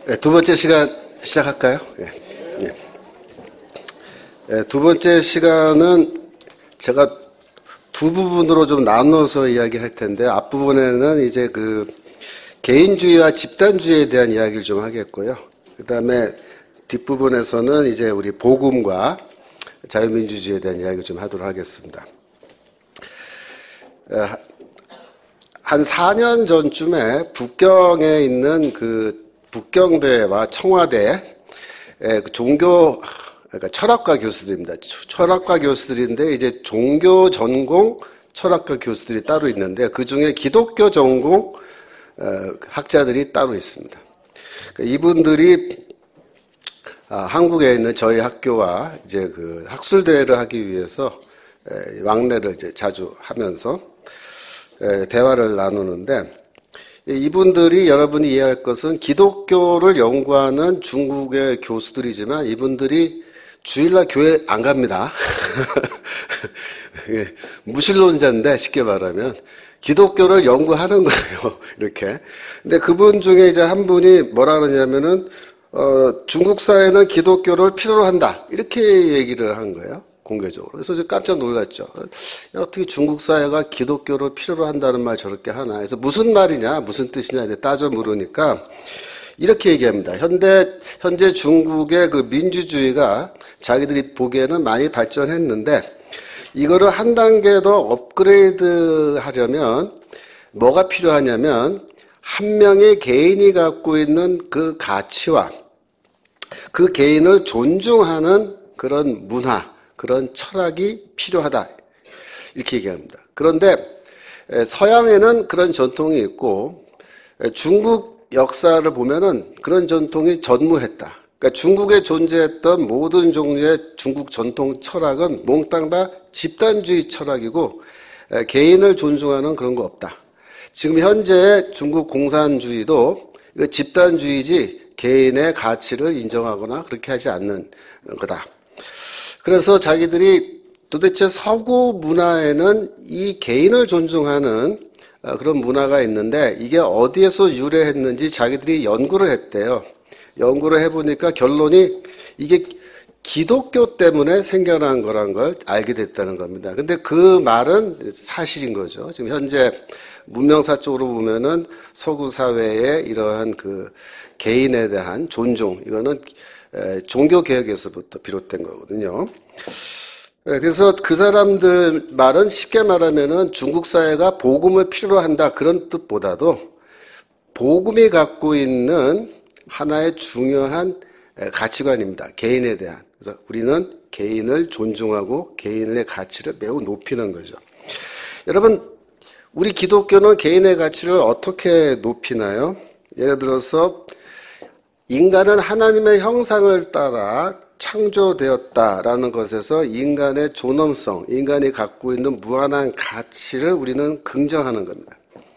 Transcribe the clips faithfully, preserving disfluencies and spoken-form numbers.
네, 두 번째 시간 시작할까요? 네, 네. 네, 두 번째 시간은 제가 두 부분으로 좀 나눠서 이야기할 텐데, 앞부분에는 이제 그 개인주의와 집단주의에 대한 이야기를 좀 하겠고요. 그 다음에 뒷부분에서는 이제 우리 복음과 자유민주주의에 대한 이야기를 좀 하도록 하겠습니다. 한 사 년 전쯤에 북경에 있는 그 북경대와 청와대 종교, 그러니까 철학과 교수들입니다. 철학과 교수들인데 이제 종교 전공 철학과 교수들이 따로 있는데 그 중에 기독교 전공 학자들이 따로 있습니다. 이분들이 한국에 있는 저희 학교와 이제 그 학술대회를 하기 위해서 왕래를 이제 자주 하면서 대화를 나누는데, 이분들이 여러분이 이해할 것은 기독교를 연구하는 중국의 교수들이지만 이분들이 주일날 교회 안 갑니다. 무신론자인데 쉽게 말하면 기독교를 연구하는 거예요. 이렇게. 근데 그분 중에 이제 한 분이 뭐라 그러냐면은 어, 중국 사회는 기독교를 필요로 한다. 이렇게 얘기를 한 거예요. 공개적으로. 그래서 이제 깜짝 놀랐죠. 야, 어떻게 중국 사회가 기독교를 필요로 한다는 말 저렇게 하나. 그래서 무슨 말이냐, 무슨 뜻이냐 이제 따져 물으니까 이렇게 얘기합니다. 현대, 현재 중국의 그 민주주의가 자기들이 보기에는 많이 발전했는데 이거를 한 단계 더 업그레이드 하려면 뭐가 필요하냐면 한 명의 개인이 갖고 있는 그 가치와 그 개인을 존중하는 그런 문화, 그런 철학이 필요하다. 이렇게 얘기합니다. 그런데 서양에는 그런 전통이 있고 중국 역사를 보면은 그런 전통이 전무했다. 그러니까 중국에 존재했던 모든 종류의 중국 전통 철학은 몽땅 다 집단주의 철학이고 개인을 존중하는 그런 거 없다. 지금 현재 중국 공산주의도 집단주의지 개인의 가치를 인정하거나 그렇게 하지 않는 거다. 그래서 자기들이 도대체 서구 문화에는 이 개인을 존중하는 그런 문화가 있는데 이게 어디에서 유래했는지 자기들이 연구를 했대요. 연구를 해보니까 결론이 이게 기독교 때문에 생겨난 거란 걸 알게 됐다는 겁니다. 근데 그 말은 사실인 거죠. 지금 현재 문명사 쪽으로 보면은 서구 사회의 이러한 그 개인에 대한 존중, 이거는 종교 개혁에서부터 비롯된 거거든요. 그래서 그 사람들 말은 쉽게 말하면은 중국 사회가 복음을 필요로 한다 그런 뜻보다도 복음이 갖고 있는 하나의 중요한 가치관입니다. 개인에 대한. 그래서 우리는 개인을 존중하고 개인의 가치를 매우 높이는 거죠. 여러분, 우리 기독교는 개인의 가치를 어떻게 높이나요? 예를 들어서 인간은 하나님의 형상을 따라 창조되었다라는 것에서 인간의 존엄성, 인간이 갖고 있는 무한한 가치를 우리는 긍정하는 겁니다.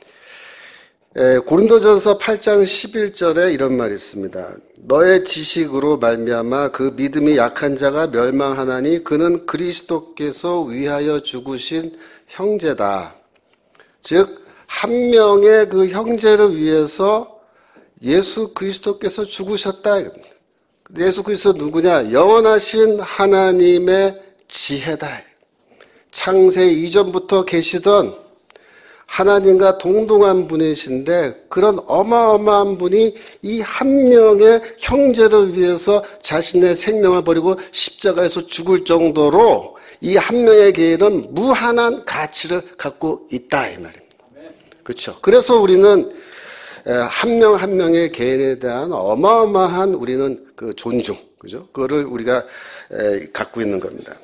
에, 고린도전서 팔 장 십일 절에 이런 말이 있습니다. 너의 지식으로 말미암아 그 믿음이 약한 자가 멸망하나니 그는 그리스도께서 위하여 죽으신 형제다. 즉 한 명의 그 형제를 위해서 예수 그리스도께서 죽으셨다. 예수 그리스도 누구냐? 영원하신 하나님의 지혜다. 창세 이전부터 계시던 하나님과 동등한 분이신데 그런 어마어마한 분이 이 한 명의 형제를 위해서 자신의 생명을 버리고 십자가에서 죽을 정도로 이 한 명의 개인은 무한한 가치를 갖고 있다 이 말입니다. 그렇죠. 그래서 우리는 한 명 한 명의 개인에 대한 어마어마한 우리는 그 존중, 그죠? 그거를 우리가 갖고 있는 겁니다.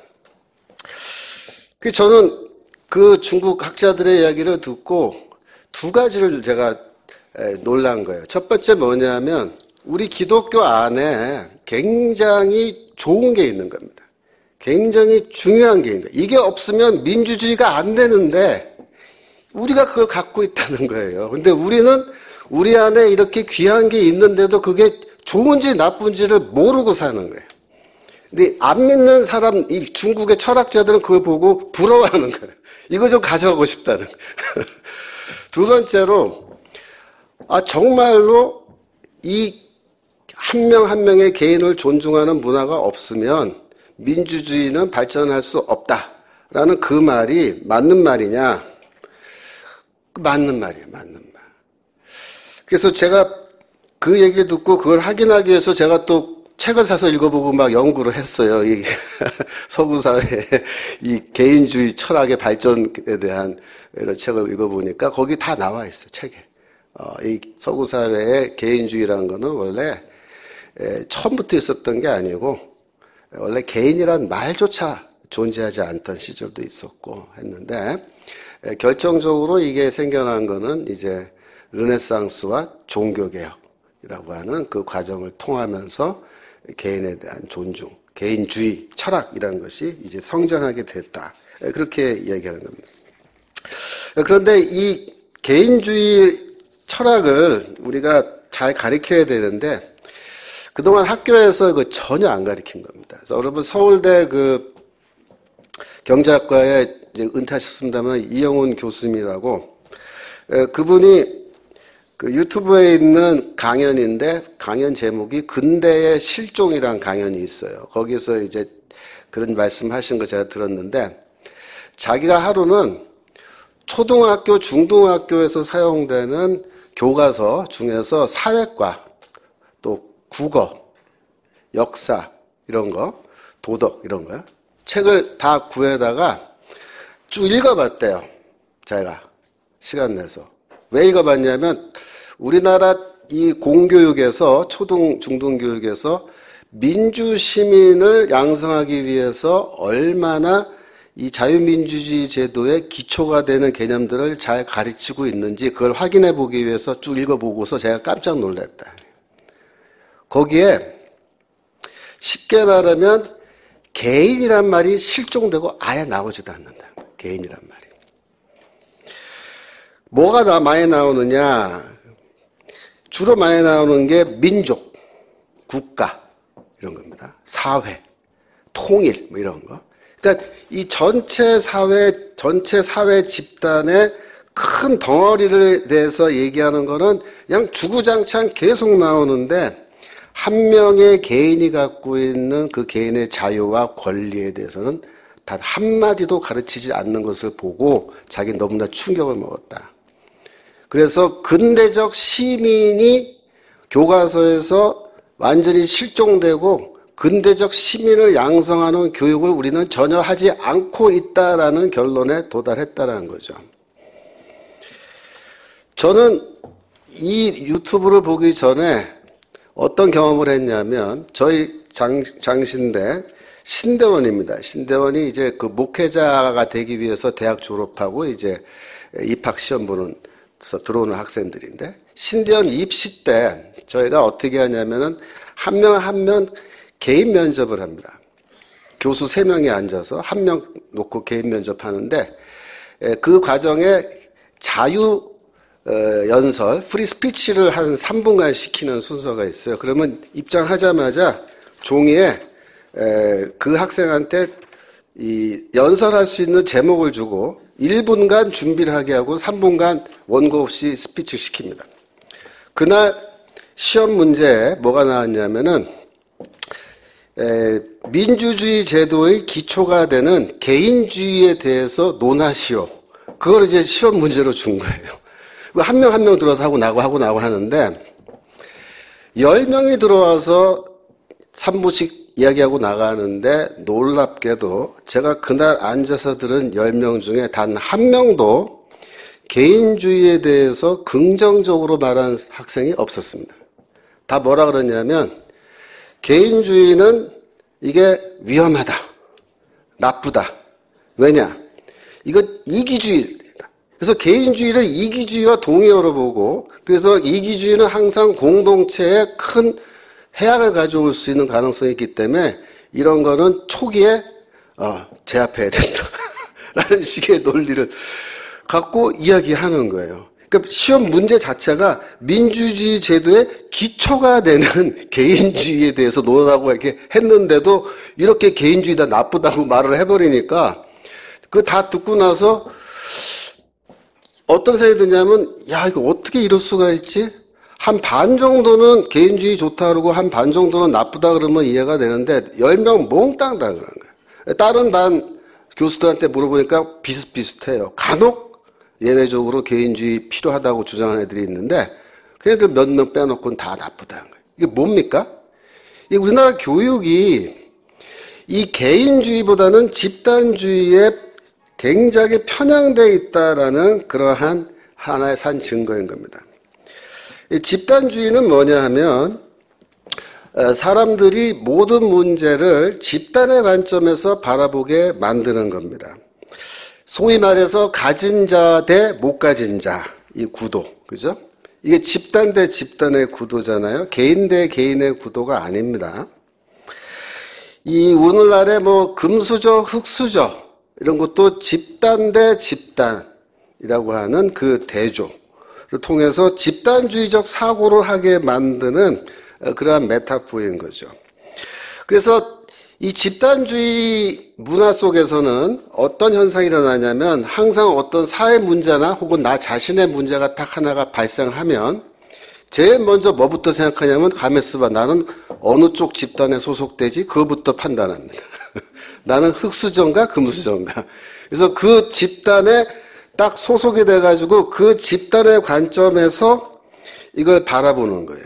그 저는 그 중국 학자들의 이야기를 듣고 두 가지를 제가 놀란 거예요. 첫 번째 뭐냐면 우리 기독교 안에 굉장히 좋은 게 있는 겁니다. 굉장히 중요한 게 있는 거예요. 이게 없으면 민주주의가 안 되는데 우리가 그걸 갖고 있다는 거예요. 근데 우리는 우리 안에 이렇게 귀한 게 있는데도 그게 좋은지 나쁜지를 모르고 사는 거예요. 근데 안 믿는 사람, 이 중국의 철학자들은 그걸 보고 부러워하는 거예요. 이거 좀 가져가고 싶다는 거예요. 두 번째로, 아, 정말로 이 한 명 한 명의 개인을 존중하는 문화가 없으면 민주주의는 발전할 수 없다라는 그 말이 맞는 말이냐? 맞는 말이에요, 맞는 말. 그래서 제가 그 얘기를 듣고 그걸 확인하기 위해서 제가 또 책을 사서 읽어보고 막 연구를 했어요. 이 서구 사회의 이 개인주의 철학의 발전에 대한 이런 책을 읽어보니까 거기 다 나와 있어요, 책에. 어, 이 서구 사회의 개인주의라는 거는 원래 에, 처음부터 있었던 게 아니고 원래 개인이란 말조차 존재하지 않던 시절도 있었고 했는데 에, 결정적으로 이게 생겨난 거는 이제 르네상스와 종교개혁이라고 하는 그 과정을 통하면서 개인에 대한 존중, 개인주의, 철학이라는 것이 이제 성장하게 됐다. 그렇게 이야기하는 겁니다. 그런데 이 개인주의 철학을 우리가 잘 가르쳐야 되는데 그동안 학교에서 그 전혀 안 가르친 겁니다. 그래서 여러분 서울대 그 경제학과에 이제 은퇴하셨습니다만 이영훈 교수님이라고 그분이 그 유튜브에 있는 강연인데 강연 제목이 근대의 실종이라는 강연이 있어요. 거기서 이제 그런 말씀하신 거 제가 들었는데 자기가 하루는 초등학교, 중등학교에서 사용되는 교과서 중에서 사회과, 또 국어, 역사 이런 거, 도덕 이런 거요. 책을 다 구해다가 쭉 읽어봤대요. 자기가 시간 내서. 왜 읽어봤냐면 우리나라 이 공교육에서 초등, 중등교육에서 민주시민을 양성하기 위해서 얼마나 이 자유민주주의 제도의 기초가 되는 개념들을 잘 가르치고 있는지 그걸 확인해 보기 위해서 쭉 읽어보고서 제가 깜짝 놀랐다. 거기에 쉽게 말하면 개인이란 말이 실종되고 아예 나오지도 않는다. 개인이란 말이. 뭐가 다 많이 나오느냐? 주로 많이 나오는 게 민족, 국가 이런 겁니다. 사회, 통일 뭐 이런 거. 그러니까 이 전체 사회, 전체 사회 집단의 큰 덩어리를 대해서 얘기하는 거는 그냥 주구장창 계속 나오는데 한 명의 개인이 갖고 있는 그 개인의 자유와 권리에 대해서는 단 한마디도 가르치지 않는 것을 보고 자기는 너무나 충격을 먹었다. 그래서 근대적 시민이 교과서에서 완전히 실종되고 근대적 시민을 양성하는 교육을 우리는 전혀 하지 않고 있다라는 결론에 도달했다는 거죠. 저는 이 유튜브를 보기 전에 어떤 경험을 했냐면 저희 장, 장신대 신대원입니다. 신대원이 이제 그 목회자가 되기 위해서 대학 졸업하고 이제 입학 시험 보는 들어오는 학생들인데 신대원 입시 때 저희가 어떻게 하냐면은 한 명 한 명 개인 면접을 합니다. 교수 세 명이 앉아서 한 명 놓고 개인 면접하는데 그 과정에 자유 연설, 프리 스피치를 한 삼 분간 시키는 순서가 있어요. 그러면 입장하자마자 종이에 그 학생한테 이 연설할 수 있는 제목을 주고 일 분간 준비를 하게 하고 삼 분간 원고 없이 스피치를 시킵니다. 그날 시험 문제에 뭐가 나왔냐면은 에, 민주주의 제도의 기초가 되는 개인주의에 대해서 논하시오. 그걸 이제 시험 문제로 준 거예요. 한 명 한 명 들어와서 하고 나고 하고 나고 하는데 열 명이 들어와서 삼 분씩 이야기하고 나가는데 놀랍게도 제가 그날 앉아서 들은 열 명 중에 단 한 명도 개인주의에 대해서 긍정적으로 말한 학생이 없었습니다. 다 뭐라 그러냐면 개인주의는 이게 위험하다, 나쁘다. 왜냐? 이거 이기주의. 그래서 개인주의를 이기주의와 동의어로 보고 그래서 이기주의는 항상 공동체에 큰 해악을 가져올 수 있는 가능성이 있기 때문에 이런 거는 초기에 어, 제압해야 된다. 라는 식의 논리를 갖고 이야기하는 거예요. 그러니까 시험 문제 자체가 민주주의 제도의 기초가 되는 개인주의에 대해서 논하고 이렇게 했는데도 이렇게 개인주의다 나쁘다고 말을 해버리니까 그 다 듣고 나서 어떤 생각이 드냐면 야 이거 어떻게 이럴 수가 있지? 한 반 정도는 개인주의 좋다 그러고 한 반 정도는 나쁘다 그러면 이해가 되는데 열 명 몽땅 다 그런 거예요. 다른 반 교수들한테 물어보니까 비슷비슷해요. 간혹 예외적으로 개인주의 필요하다고 주장하는 애들이 있는데 걔네들 몇 명 빼놓고는 다 나쁘다는 거예요. 이게 뭡니까? 이 우리나라 교육이 이 개인주의보다는 집단주의에 굉장히 편향되어 있다라는 그러한 하나의 산 증거인 겁니다. 이 집단주의는 뭐냐 하면 사람들이 모든 문제를 집단의 관점에서 바라보게 만드는 겁니다. 소위 말해서 가진 자 대 못 가진 자, 이 구도, 그죠? 이게 집단 대 집단의 구도잖아요. 개인 대 개인의 구도가 아닙니다. 이 오늘날의 뭐 금수저, 흙수저 이런 것도 집단 대 집단이라고 하는 그 대조. 통해서 집단주의적 사고를 하게 만드는 그러한 메타포인 거죠. 그래서 이 집단주의 문화 속에서는 어떤 현상이 일어나냐면 항상 어떤 사회 문제나 혹은 나 자신의 문제가 딱 하나가 발생하면 제일 먼저 뭐부터 생각하냐면 가만 있어봐. 나는 어느 쪽 집단에 소속되지? 그거부터 판단합니다. 나는 흙수저인가 금수저인가. 그래서 그 집단에 딱 소속이 돼가지고 그 집단의 관점에서 이걸 바라보는 거예요.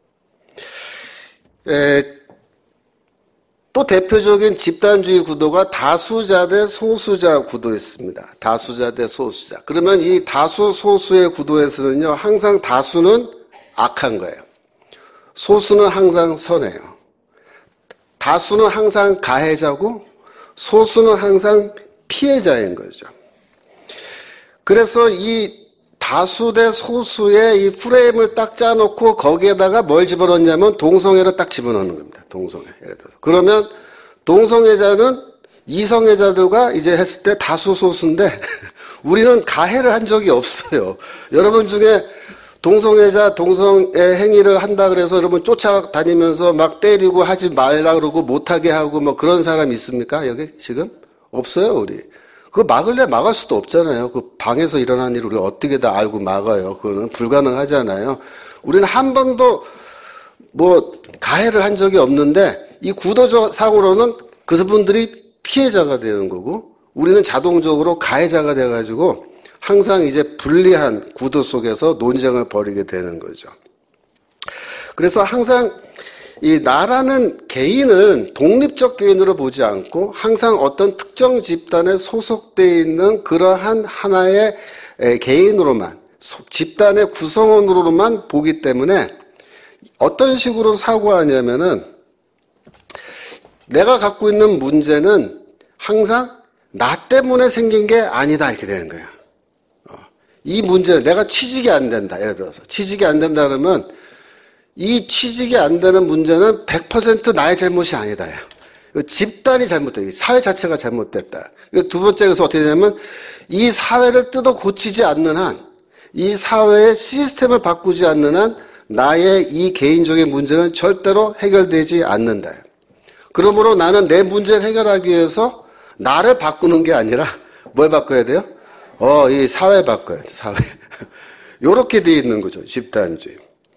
에, 또 대표적인 집단주의 구도가 다수자 대 소수자 구도였습니다. 다수자 대 소수자. 그러면 이 다수 소수의 구도에서는요, 항상 다수는 악한 거예요. 소수는 항상 선해요. 다수는 항상 가해자고 소수는 항상 피해자인 거죠. 그래서 이 다수 대 소수의 이 프레임을 딱 짜놓고 거기에다가 뭘 집어넣냐면 동성애를 딱 집어넣는 겁니다. 동성애. 예를 들어서. 그러면 동성애자는 이성애자들과 이제 했을 때 다수 소수인데 우리는 가해를 한 적이 없어요. 여러분 중에 동성애자, 동성애 행위를 한다 그래서 여러분 쫓아다니면서 막 때리고 하지 말라 그러고 못하게 하고 뭐 그런 사람 있습니까? 여기 지금? 없어요, 우리. 그거 막을래 막을 수도 없잖아요. 그 방에서 일어난 일을 우리가 어떻게 다 알고 막아요. 그거는 불가능하잖아요. 우리는 한 번도 뭐 가해를 한 적이 없는데 이 구도적 상으로는 그분들이 피해자가 되는 거고 우리는 자동적으로 가해자가 돼가지고 항상 이제 불리한 구도 속에서 논쟁을 벌이게 되는 거죠. 그래서 항상 이 나라는 개인은 독립적 개인으로 보지 않고 항상 어떤 특정 집단에 소속되어 있는 그러한 하나의 개인으로만, 집단의 구성원으로만 보기 때문에 어떤 식으로 사고하냐면은 내가 갖고 있는 문제는 항상 나 때문에 생긴 게 아니다 이렇게 되는 거야. 이 문제, 내가 취직이 안 된다. 예를 들어서 취직이 안 된다 그러면 이 취직이 안 되는 문제는 백 퍼센트 나의 잘못이 아니다. 집단이 잘못됐다. 사회 자체가 잘못됐다. 두 번째에서 어떻게 되냐면 이 사회를 뜯어 고치지 않는 한, 이 사회의 시스템을 바꾸지 않는 한 나의 이 개인적인 문제는 절대로 해결되지 않는다. 그러므로 나는 내 문제를 해결하기 위해서 나를 바꾸는 게 아니라 뭘 바꿔야 돼요? 어, 이 사회 바꿔야 돼, 사회. 요렇게 돼 있는 거죠, 집단주의.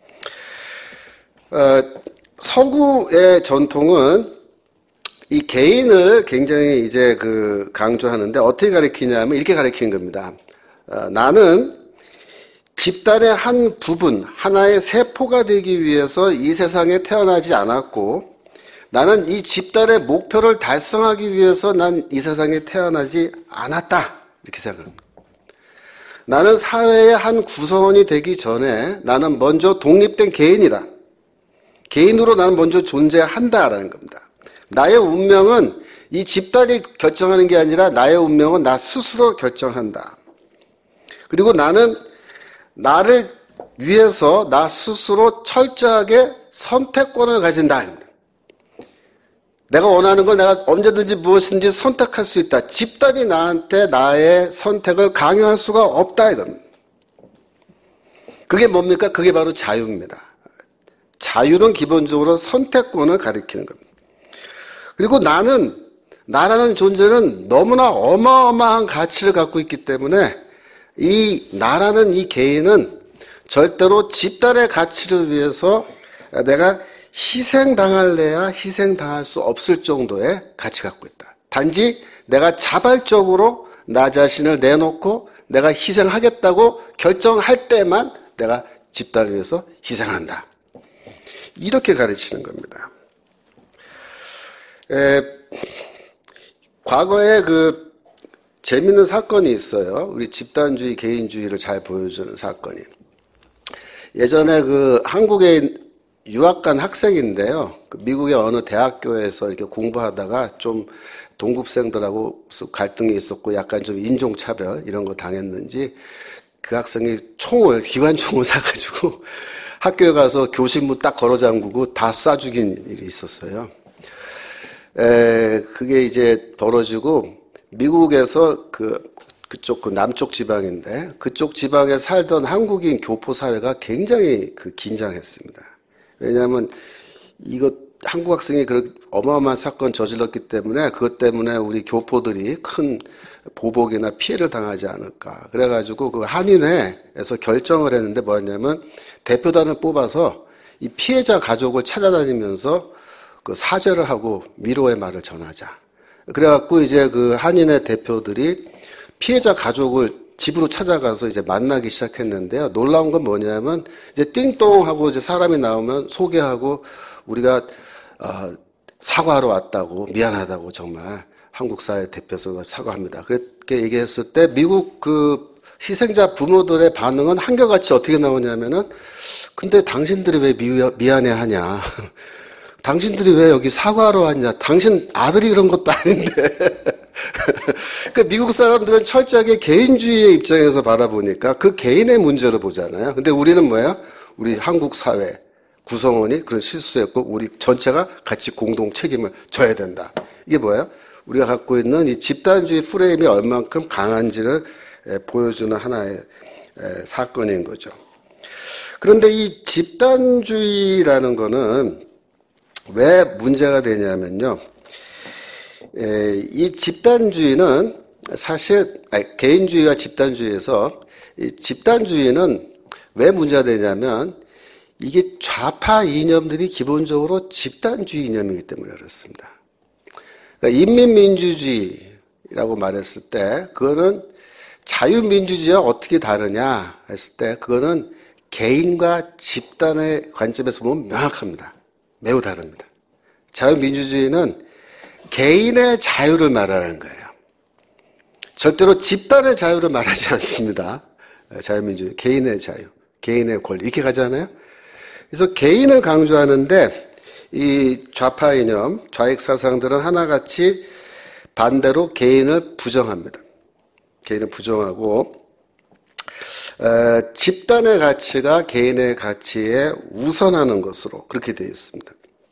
어, 서구의 전통은 이 개인을 굉장히 이제 그 강조하는데 어떻게 가리키냐면 이렇게 가리키는 겁니다. 어, 나는 집단의 한 부분, 하나의 세포가 되기 위해서 이 세상에 태어나지 않았고 나는 이 집단의 목표를 달성하기 위해서 난 이 세상에 태어나지 않았다. 이렇게 생각합니다. 나는 사회의 한 구성원이 되기 전에 나는 먼저 독립된 개인이다. 개인으로 나는 먼저 존재한다라는 겁니다. 나의 운명은 이 집단이 결정하는 게 아니라 나의 운명은 나 스스로 결정한다. 그리고 나는 나를 위해서 나 스스로 철저하게 선택권을 가진다. 내가 원하는 걸 내가 언제든지 무엇인지 선택할 수 있다. 집단이 나한테 나의 선택을 강요할 수가 없다 이겁니다. 그게 뭡니까? 그게 바로 자유입니다. 자유는 기본적으로 선택권을 가리키는 겁니다. 그리고 나는, 나라는 존재는 너무나 어마어마한 가치를 갖고 있기 때문에 이 나라는 이 개인은 절대로 집단의 가치를 위해서 내가 희생당할래야 희생당할 수 없을 정도의 가치 갖고 있다. 단지 내가 자발적으로 나 자신을 내놓고 내가 희생하겠다고 결정할 때만 내가 집단을 위해서 희생한다. 이렇게 가르치는 겁니다. 에, 과거에 그 재밌는 사건이 있어요. 우리 집단주의, 개인주의를 잘 보여주는 사건이. 예전에 그 한국에 유학 간 학생인데요. 그 미국의 어느 대학교에서 이렇게 공부하다가 좀 동급생들하고 갈등이 있었고 약간 좀 인종차별 이런 거 당했는지 그 학생이 총을, 기관총을 사가지고 학교에 가서 교실 문 딱 걸어 잠그고 다 쏴 죽인 일이 있었어요. 에, 그게 이제 벌어지고 미국에서 그, 그쪽 그 남쪽 지방인데 그쪽 지방에 살던 한국인 교포 사회가 굉장히 그 긴장했습니다. 왜냐하면 이거 한국 학생이 그렇게 어마어마한 사건 저질렀기 때문에 그것 때문에 우리 교포들이 큰 보복이나 피해를 당하지 않을까. 그래가지고 그 한인회에서 결정을 했는데 뭐였냐면 대표단을 뽑아서 이 피해자 가족을 찾아다니면서 그 사죄를 하고 위로의 말을 전하자. 그래갖고 이제 그 한인회 대표들이 피해자 가족을 집으로 찾아가서 이제 만나기 시작했는데요. 놀라운 건 뭐냐면 이제 띵동 하고 이제 사람이 나오면 소개하고 우리가 어, 사과하러 왔다고 미안하다고 정말 한국 사회 대표서 사과합니다. 그렇게 얘기했을 때 미국 그 희생자 부모들의 반응은 한결같이 어떻게 나오냐면은 근데 당신들이 왜 미, 미안해하냐? 당신들이 왜 여기 사과하러 왔냐? 당신 아들이 그런 것도 아닌데. 그 미국 사람들은 철저하게 개인주의의 입장에서 바라보니까 그 개인의 문제로 보잖아요. 근데 우리는 뭐야? 우리 한국 사회 구성원이 그런 실수했고 우리 전체가 같이 공동 책임을 져야 된다. 이게 뭐예요? 우리가 갖고 있는 이 집단주의 프레임이 얼만큼 강한지를 보여주는 하나의 사건인 거죠. 그런데 이 집단주의라는 거는 왜 문제가 되냐면요. 이 집단주의는 사실 아니, 개인주의와 집단주의에서 이 집단주의는 왜 문제가 되냐면 이게 좌파 이념들이 기본적으로 집단주의 이념이기 때문에 그렇습니다. 그러니까 인민민주주의라고 말했을 때 그거는 자유민주주의와 어떻게 다르냐 했을 때 그거는 개인과 집단의 관점에서 보면 명확합니다. 매우 다릅니다. 자유민주주의는 개인의 자유를 말하는 거예요. 절대로 집단의 자유를 말하지 않습니다. 자유민주주의, 개인의 자유, 개인의 권리 이렇게 가잖아요. 그래서 개인을 강조하는데 이 좌파 이념, 좌익 사상들은 하나같이 반대로 개인을 부정합니다. 개인을 부정하고 어, 집단의 가치가 개인의 가치에 우선하는 것으로 그렇게 되어 있습니다.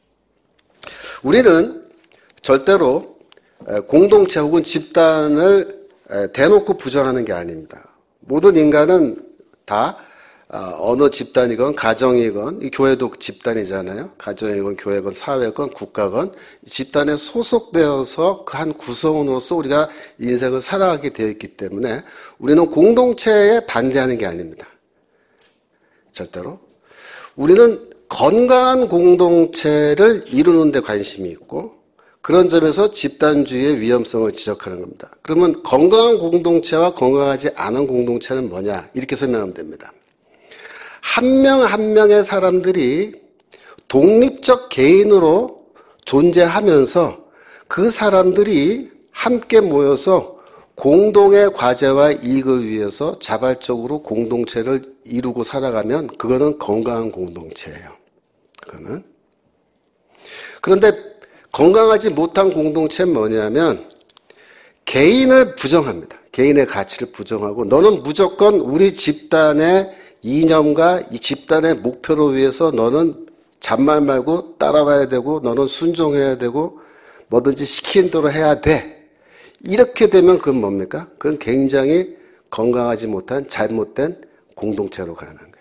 우리는 절대로 공동체 혹은 집단을 대놓고 부정하는 게 아닙니다. 모든 인간은 다 어느 집단이건 가정이건 이 교회도 집단이잖아요. 가정이건 교회건 사회건 국가건 집단에 소속되어서 그 한 구성원으로서 우리가 인생을 살아가게 되어 있기 때문에 우리는 공동체에 반대하는 게 아닙니다. 절대로. 우리는 건강한 공동체를 이루는 데 관심이 있고 그런 점에서 집단주의의 위험성을 지적하는 겁니다. 그러면 건강한 공동체와 건강하지 않은 공동체는 뭐냐? 이렇게 설명하면 됩니다. 한 명 한 명의 사람들이 독립적 개인으로 존재하면서 그 사람들이 함께 모여서 공동의 과제와 이익을 위해서 자발적으로 공동체를 이루고 살아가면 그거는 건강한 공동체예요. 그거는. 그런데 건강하지 못한 공동체는 뭐냐면 개인을 부정합니다. 개인의 가치를 부정하고 너는 무조건 우리 집단의 이념과 이 집단의 목표를 위해서 너는 잔말 말고 따라와야 되고 너는 순종해야 되고 뭐든지 시키는 대로 해야 돼. 이렇게 되면 그건 뭡니까? 그건 굉장히 건강하지 못한 잘못된 공동체로 가는 거예요.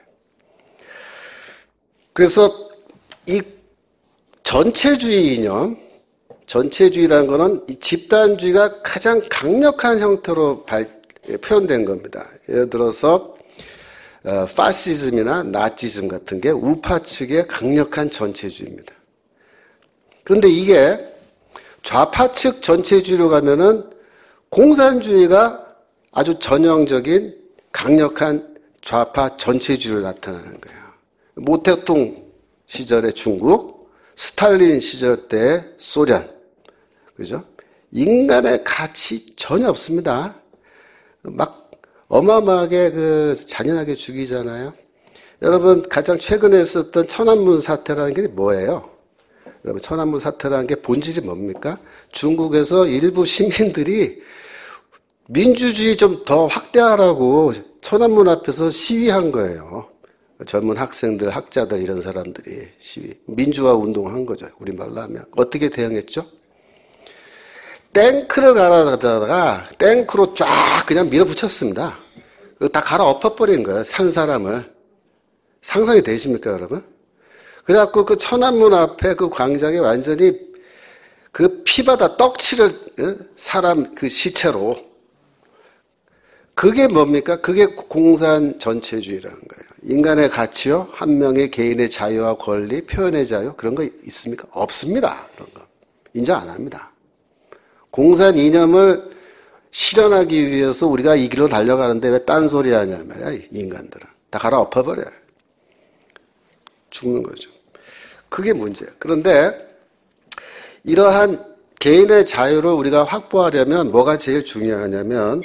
그래서 이 전체주의 이념, 전체주의라는 거는 이 집단주의가 가장 강력한 형태로 발, 표현된 겁니다. 예를 들어서 어, 파시즘이나 나치즘 같은 게 우파 측의 강력한 전체주의입니다. 그런데 이게 좌파 측 전체주의로 가면은 공산주의가 아주 전형적인 강력한 좌파 전체주의로 나타나는 거예요. 모태통 시절의 중국, 스탈린 시절 때 소련, 그죠? 인간의 가치 전혀 없습니다. 막 어마어마하게 그 잔인하게 죽이잖아요. 여러분 가장 최근에 있었던 천안문 사태라는 게 뭐예요? 여러분 천안문 사태라는 게 본질이 뭡니까? 중국에서 일부 시민들이 민주주의 좀 더 확대하라고 천안문 앞에서 시위한 거예요. 젊은 학생들, 학자들 이런 사람들이 시위, 민주화 운동한 거죠. 우리말로 하면. 어떻게 대응했죠? 탱크를 갈아다가 탱크로 쫙 그냥 밀어붙였습니다. 다 갈아 엎어버린 거예요. 산 사람을. 상상이 되십니까, 여러분? 그래갖고 그 천안문 앞에 그 광장에 완전히 그 피바다 떡칠을 사람 그 시체로. 그게 뭡니까? 그게 공산 전체주의라는 거예요. 인간의 가치요? 한 명의 개인의 자유와 권리, 표현의 자유 그런 거 있습니까? 없습니다. 그런 거. 인정 안 합니다. 공산 이념을 실현하기 위해서 우리가 이 길로 달려가는데 왜 딴소리 하냐 말이야, 인간들은. 다 갈아 엎어버려요. 죽는 거죠. 그게 문제예요. 그런데 이러한 개인의 자유를 우리가 확보하려면 뭐가 제일 중요하냐면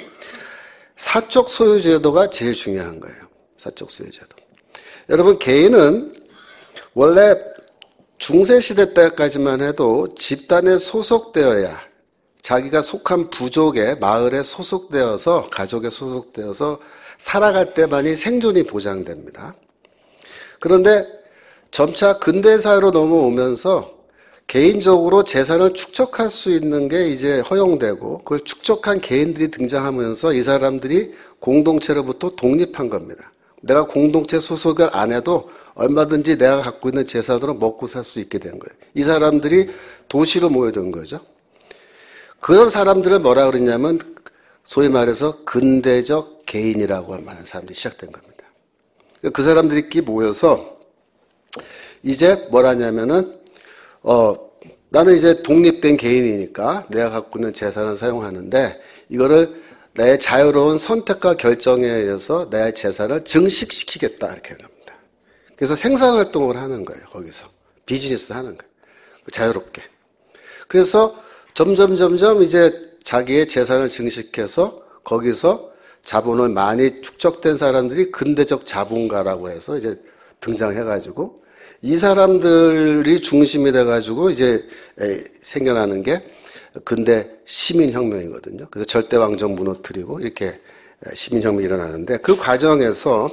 사적 소유제도가 제일 중요한 거예요. 사적 소유제도. 여러분 개인은 원래 중세시대 때까지만 해도 집단에 소속되어야 자기가 속한 부족의 마을에 소속되어서 가족에 소속되어서 살아갈 때만이 생존이 보장됩니다. 그런데 점차 근대사회로 넘어오면서 개인적으로 재산을 축적할 수 있는 게 이제 허용되고 그걸 축적한 개인들이 등장하면서 이 사람들이 공동체로부터 독립한 겁니다. 내가 공동체 소속을 안 해도 얼마든지 내가 갖고 있는 재산으로 먹고 살 수 있게 된 거예요. 이 사람들이 도시로 모여든 거죠. 그런 사람들을 뭐라 그러냐면 소위 말해서 근대적 개인이라고 말하는 사람들이 시작된 겁니다. 그 사람들끼리 모여서 이제 뭐라냐면은 어 나는 이제 독립된 개인이니까 내가 갖고 있는 재산을 사용하는데 이거를 내 자유로운 선택과 결정에 의해서 내 재산을 증식시키겠다 이렇게 하는 겁니다. 그래서 생산활동을 하는 거예요. 거기서 비즈니스 하는 거예요. 자유롭게. 그래서 점점 점점 이제 자기의 재산을 증식해서 거기서 자본을 많이 축적된 사람들이 근대적 자본가라고 해서 이제 등장해가지고 이 사람들이 중심이 돼가지고 이제 생겨나는 게 근대 시민혁명이거든요. 그래서 절대왕정 무너뜨리고 이렇게 시민혁명이 일어나는데 그 과정에서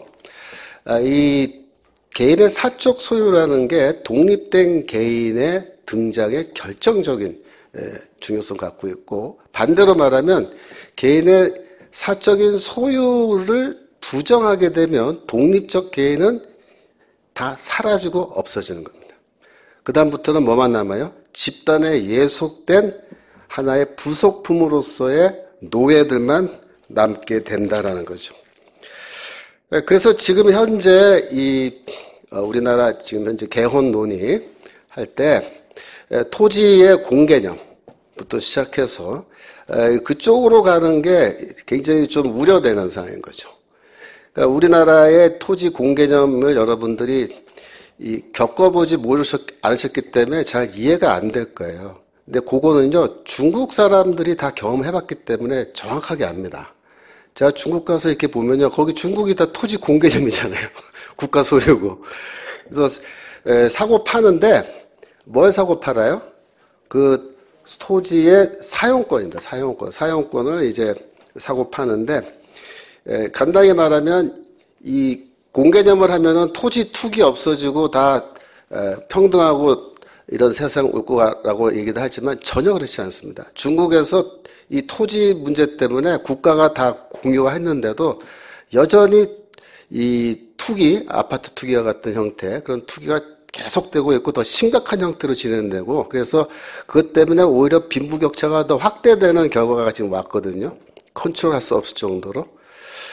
이 개인의 사적 소유라는 게 독립된 개인의 등장에 결정적인 중요성 갖고 있고 반대로 말하면 개인의 사적인 소유를 부정하게 되면 독립적 개인은 다 사라지고 없어지는 겁니다. 그 다음부터는 뭐만 남아요? 집단에 예속된 하나의 부속품으로서의 노예들만 남게 된다라는 거죠. 그래서 지금 현재 이 우리나라 지금 현재 개헌 논의할 때 토지의 공개념부터 시작해서 그쪽으로 가는 게 굉장히 좀 우려되는 상황인 거죠. 그러니까 우리나라의 토지 공개념을 여러분들이 이 겪어보지 모르셨, 않으셨기 때문에 잘 이해가 안 될 거예요. 근데 그거는요, 중국 사람들이 다 경험해봤기 때문에 정확하게 압니다. 제가 중국 가서 이렇게 보면요, 거기 중국이 다 토지 공개념이잖아요. 국가 소유고. 그래서 에, 사고 파는데 뭘 사고 팔아요? 그 토지의 사용권입니다. 사용권. 사용권을 이제 사고 파는데 에, 간단히 말하면 이 공개념을 하면은 토지 투기 없어지고 다 에, 평등하고 이런 세상 올 거라고 얘기도 하지만 전혀 그렇지 않습니다. 중국에서 이 토지 문제 때문에 국가가 다 공유화했는데도 여전히 이 투기, 아파트 투기와 같은 형태 그런 투기가 계속되고 있고 더 심각한 형태로 진행되고 그래서 그것 때문에 오히려 빈부격차가 더 확대되는 결과가 지금 왔거든요. 컨트롤할 수 없을 정도로.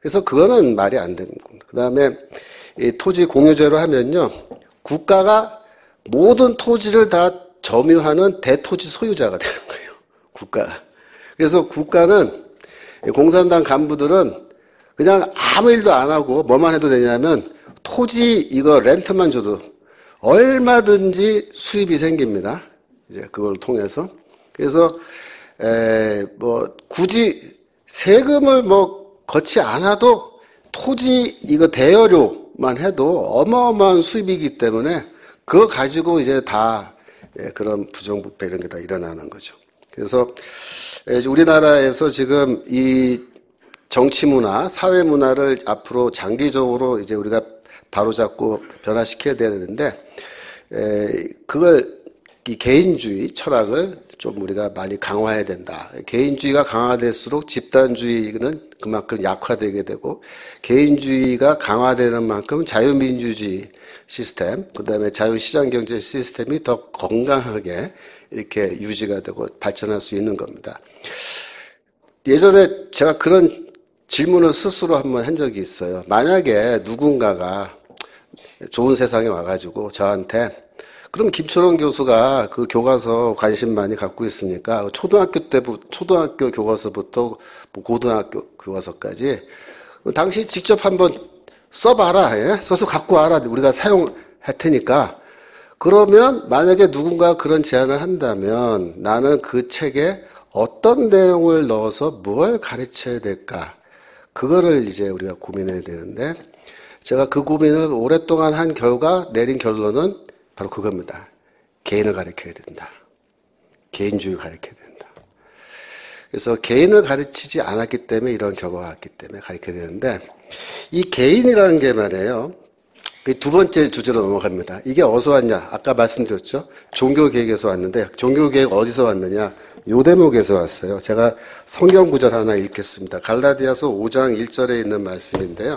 그래서 그거는 말이 안 되는 겁니다. 그 다음에 이 토지 공유제로 하면요, 국가가 모든 토지를 다 점유하는 대토지 소유자가 되는 거예요. 국가가. 그래서 국가는, 공산당 간부들은 그냥 아무 일도 안 하고 뭐만 해도 되냐면 토지 이거 렌트만 줘도 얼마든지 수입이 생깁니다. 이제 그걸 통해서. 그래서 에, 뭐 굳이 세금을 뭐 걷지 않아도 토지 이거 대여료만 해도 어마어마한 수입이기 때문에 그거 가지고 이제 다 예, 그런 부정부패 이런 게 다 일어나는 거죠. 그래서 예, 우리나라에서 지금 이 정치 문화, 사회 문화를 앞으로 장기적으로 이제 우리가 바로잡고 변화시켜야 되는데, 에, 그걸 이 개인주의 철학을 좀 우리가 많이 강화해야 된다. 개인주의가 강화될수록 집단주의는 그만큼 약화되게 되고, 개인주의가 강화되는 만큼 자유민주주의 시스템, 그 다음에 자유시장경제 시스템이 더 건강하게 이렇게 유지가 되고 발전할 수 있는 겁니다. 예전에 제가 그런 질문을 스스로 한번 한 적이 있어요. 만약에 누군가가 좋은 세상에 와가지고 저한테, 그럼 김철원 교수가 그 교과서 관심 많이 갖고 있으니까 초등학교 때부터, 초등학교 교과서부터 고등학교 교과서까지 당시 직접 한번 써봐라. 예? 써서 갖고 와라. 우리가 사용할 테니까. 그러면 만약에 누군가 그런 제안을 한다면 나는 그 책에 어떤 내용을 넣어서 뭘 가르쳐야 될까? 그거를 이제 우리가 고민해야 되는데, 제가 그 고민을 오랫동안 한 결과 내린 결론은 바로 그겁니다. 개인을 가르쳐야 된다. 개인주의를 가르쳐야 된다. 그래서 개인을 가르치지 않았기 때문에 이런 결과가 왔기 때문에 가르쳐야 되는데, 이 개인이라는 게 말이에요. 두 번째 주제로 넘어갑니다. 이게 어디서 왔냐? 아까 말씀드렸죠? 종교개혁에서 왔는데, 종교개혁 어디서 왔느냐? 요 대목에서 왔어요. 제가 성경 구절 하나 읽겠습니다. 갈라디아서 오 장 일 절에 있는 말씀인데요.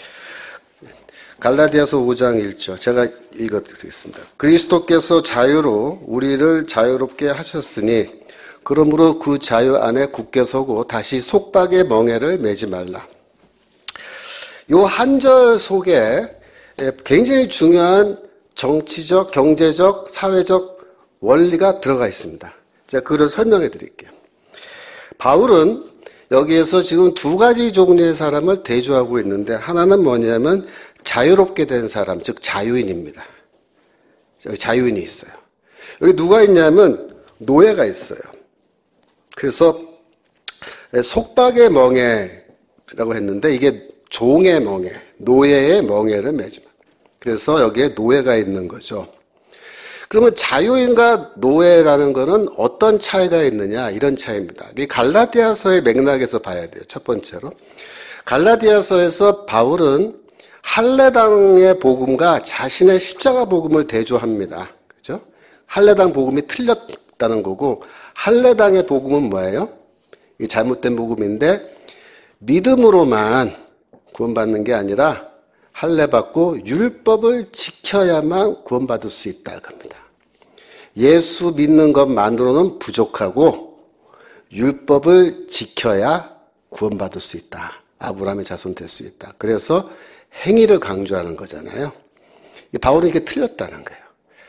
갈라디아서 오 장 일 절 제가 읽어드리겠습니다. 그리스도께서 자유로 우리를 자유롭게 하셨으니 그러므로 그 자유 안에 굳게 서고 다시 속박의 멍에를 매지 말라. 요 한 절 속에 굉장히 중요한 정치적, 경제적, 사회적 원리가 들어가 있습니다. 제가 그걸 설명해 드릴게요. 바울은 여기에서 지금 두 가지 종류의 사람을 대조하고 있는데, 하나는 뭐냐면 자유롭게 된 사람, 즉 자유인입니다. 여기 자유인이 있어요. 여기 누가 있냐면 노예가 있어요. 그래서 속박의 멍에라고 했는데 이게 종의 멍에, 노예의 멍에를 매지마. 그래서 여기에 노예가 있는 거죠. 그러면 자유인과 노예라는 거는 어떤 차이가 있느냐, 이런 차이입니다. 이 갈라디아서의 맥락에서 봐야 돼요. 첫 번째로. 갈라디아서에서 바울은 할례당의 복음과 자신의 십자가 복음을 대조합니다. 그죠? 할례당 복음이 틀렸다는 거고, 할례당의 복음은 뭐예요? 이 잘못된 복음인데, 믿음으로만 구원받는 게 아니라 할례 받고 율법을 지켜야만 구원받을 수 있다 겁니다. 예수 믿는 것만으로는 부족하고 율법을 지켜야 구원받을 수 있다. 아브라함의 자손 될 수 있다. 그래서 행위를 강조하는 거잖아요. 바울은 이게 틀렸다는 거예요.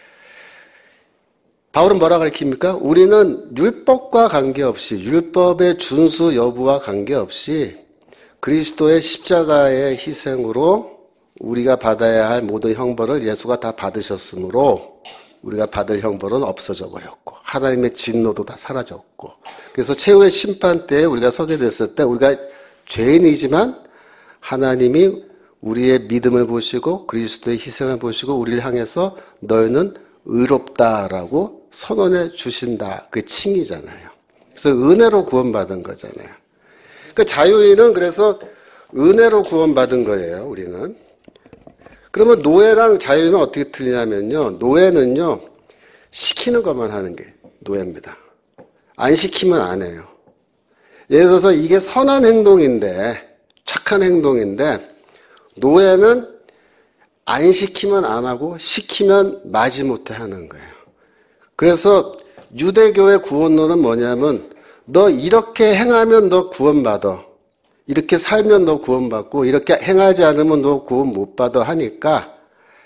바울은 뭐라 가르칩니까? 우리는 율법과 관계없이, 율법의 준수 여부와 관계없이 그리스도의 십자가의 희생으로 우리가 받아야 할 모든 형벌을 예수가 다 받으셨으므로 우리가 받을 형벌은 없어져 버렸고 하나님의 진노도 다 사라졌고, 그래서 최후의 심판 때에 우리가 서게 됐을 때 우리가 죄인이지만 하나님이 우리의 믿음을 보시고 그리스도의 희생을 보시고 우리를 향해서 너희는 의롭다라고 선언해 주신다. 그게 칭의잖아요. 그래서 은혜로 구원받은 거잖아요. 그러니까 자유인은 그래서 은혜로 구원받은 거예요, 우리는. 그러면 노예랑 자유인은 어떻게 틀리냐면요. 노예는요, 시키는 것만 하는 게 노예입니다. 안 시키면 안 해요. 예를 들어서 이게 선한 행동인데, 착한 행동인데, 노예는 안 시키면 안 하고, 시키면 마지못해 하는 거예요. 그래서 유대교의 구원론은 뭐냐면, 너 이렇게 행하면 너 구원받아. 이렇게 살면 너 구원받고 이렇게 행하지 않으면 너 구원 못 받아 하니까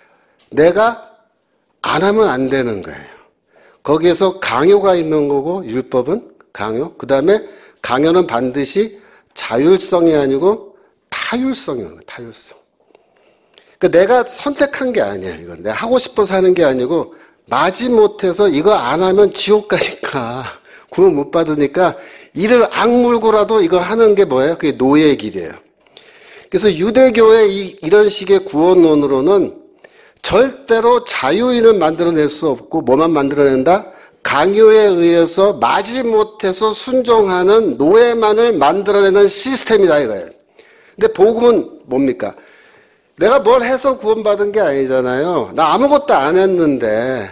내가 안 하면 안 되는 거예요. 거기에서 강요가 있는 거고 율법은 강요. 그 다음에 강요는 반드시 자율성이 아니고 타율성이에요. 타율성. 그러니까 내가 선택한 게 아니야. 이건 내가 하고 싶어서 하는 게 아니고 마지못해서 이거 안 하면 지옥 가니까 구원 못 받으니까 이를 악물고라도 이거 하는 게 뭐예요? 그게 노예의 길이에요. 그래서 유대교의 이, 이런 식의 구원론으로는 절대로 자유인을 만들어낼 수 없고 뭐만 만들어낸다? 강요에 의해서 마지못해서 순종하는 노예만을 만들어내는 시스템이다 이거예요. 근데 복음은 뭡니까? 내가 뭘 해서 구원받은 게 아니잖아요. 나 아무것도 안 했는데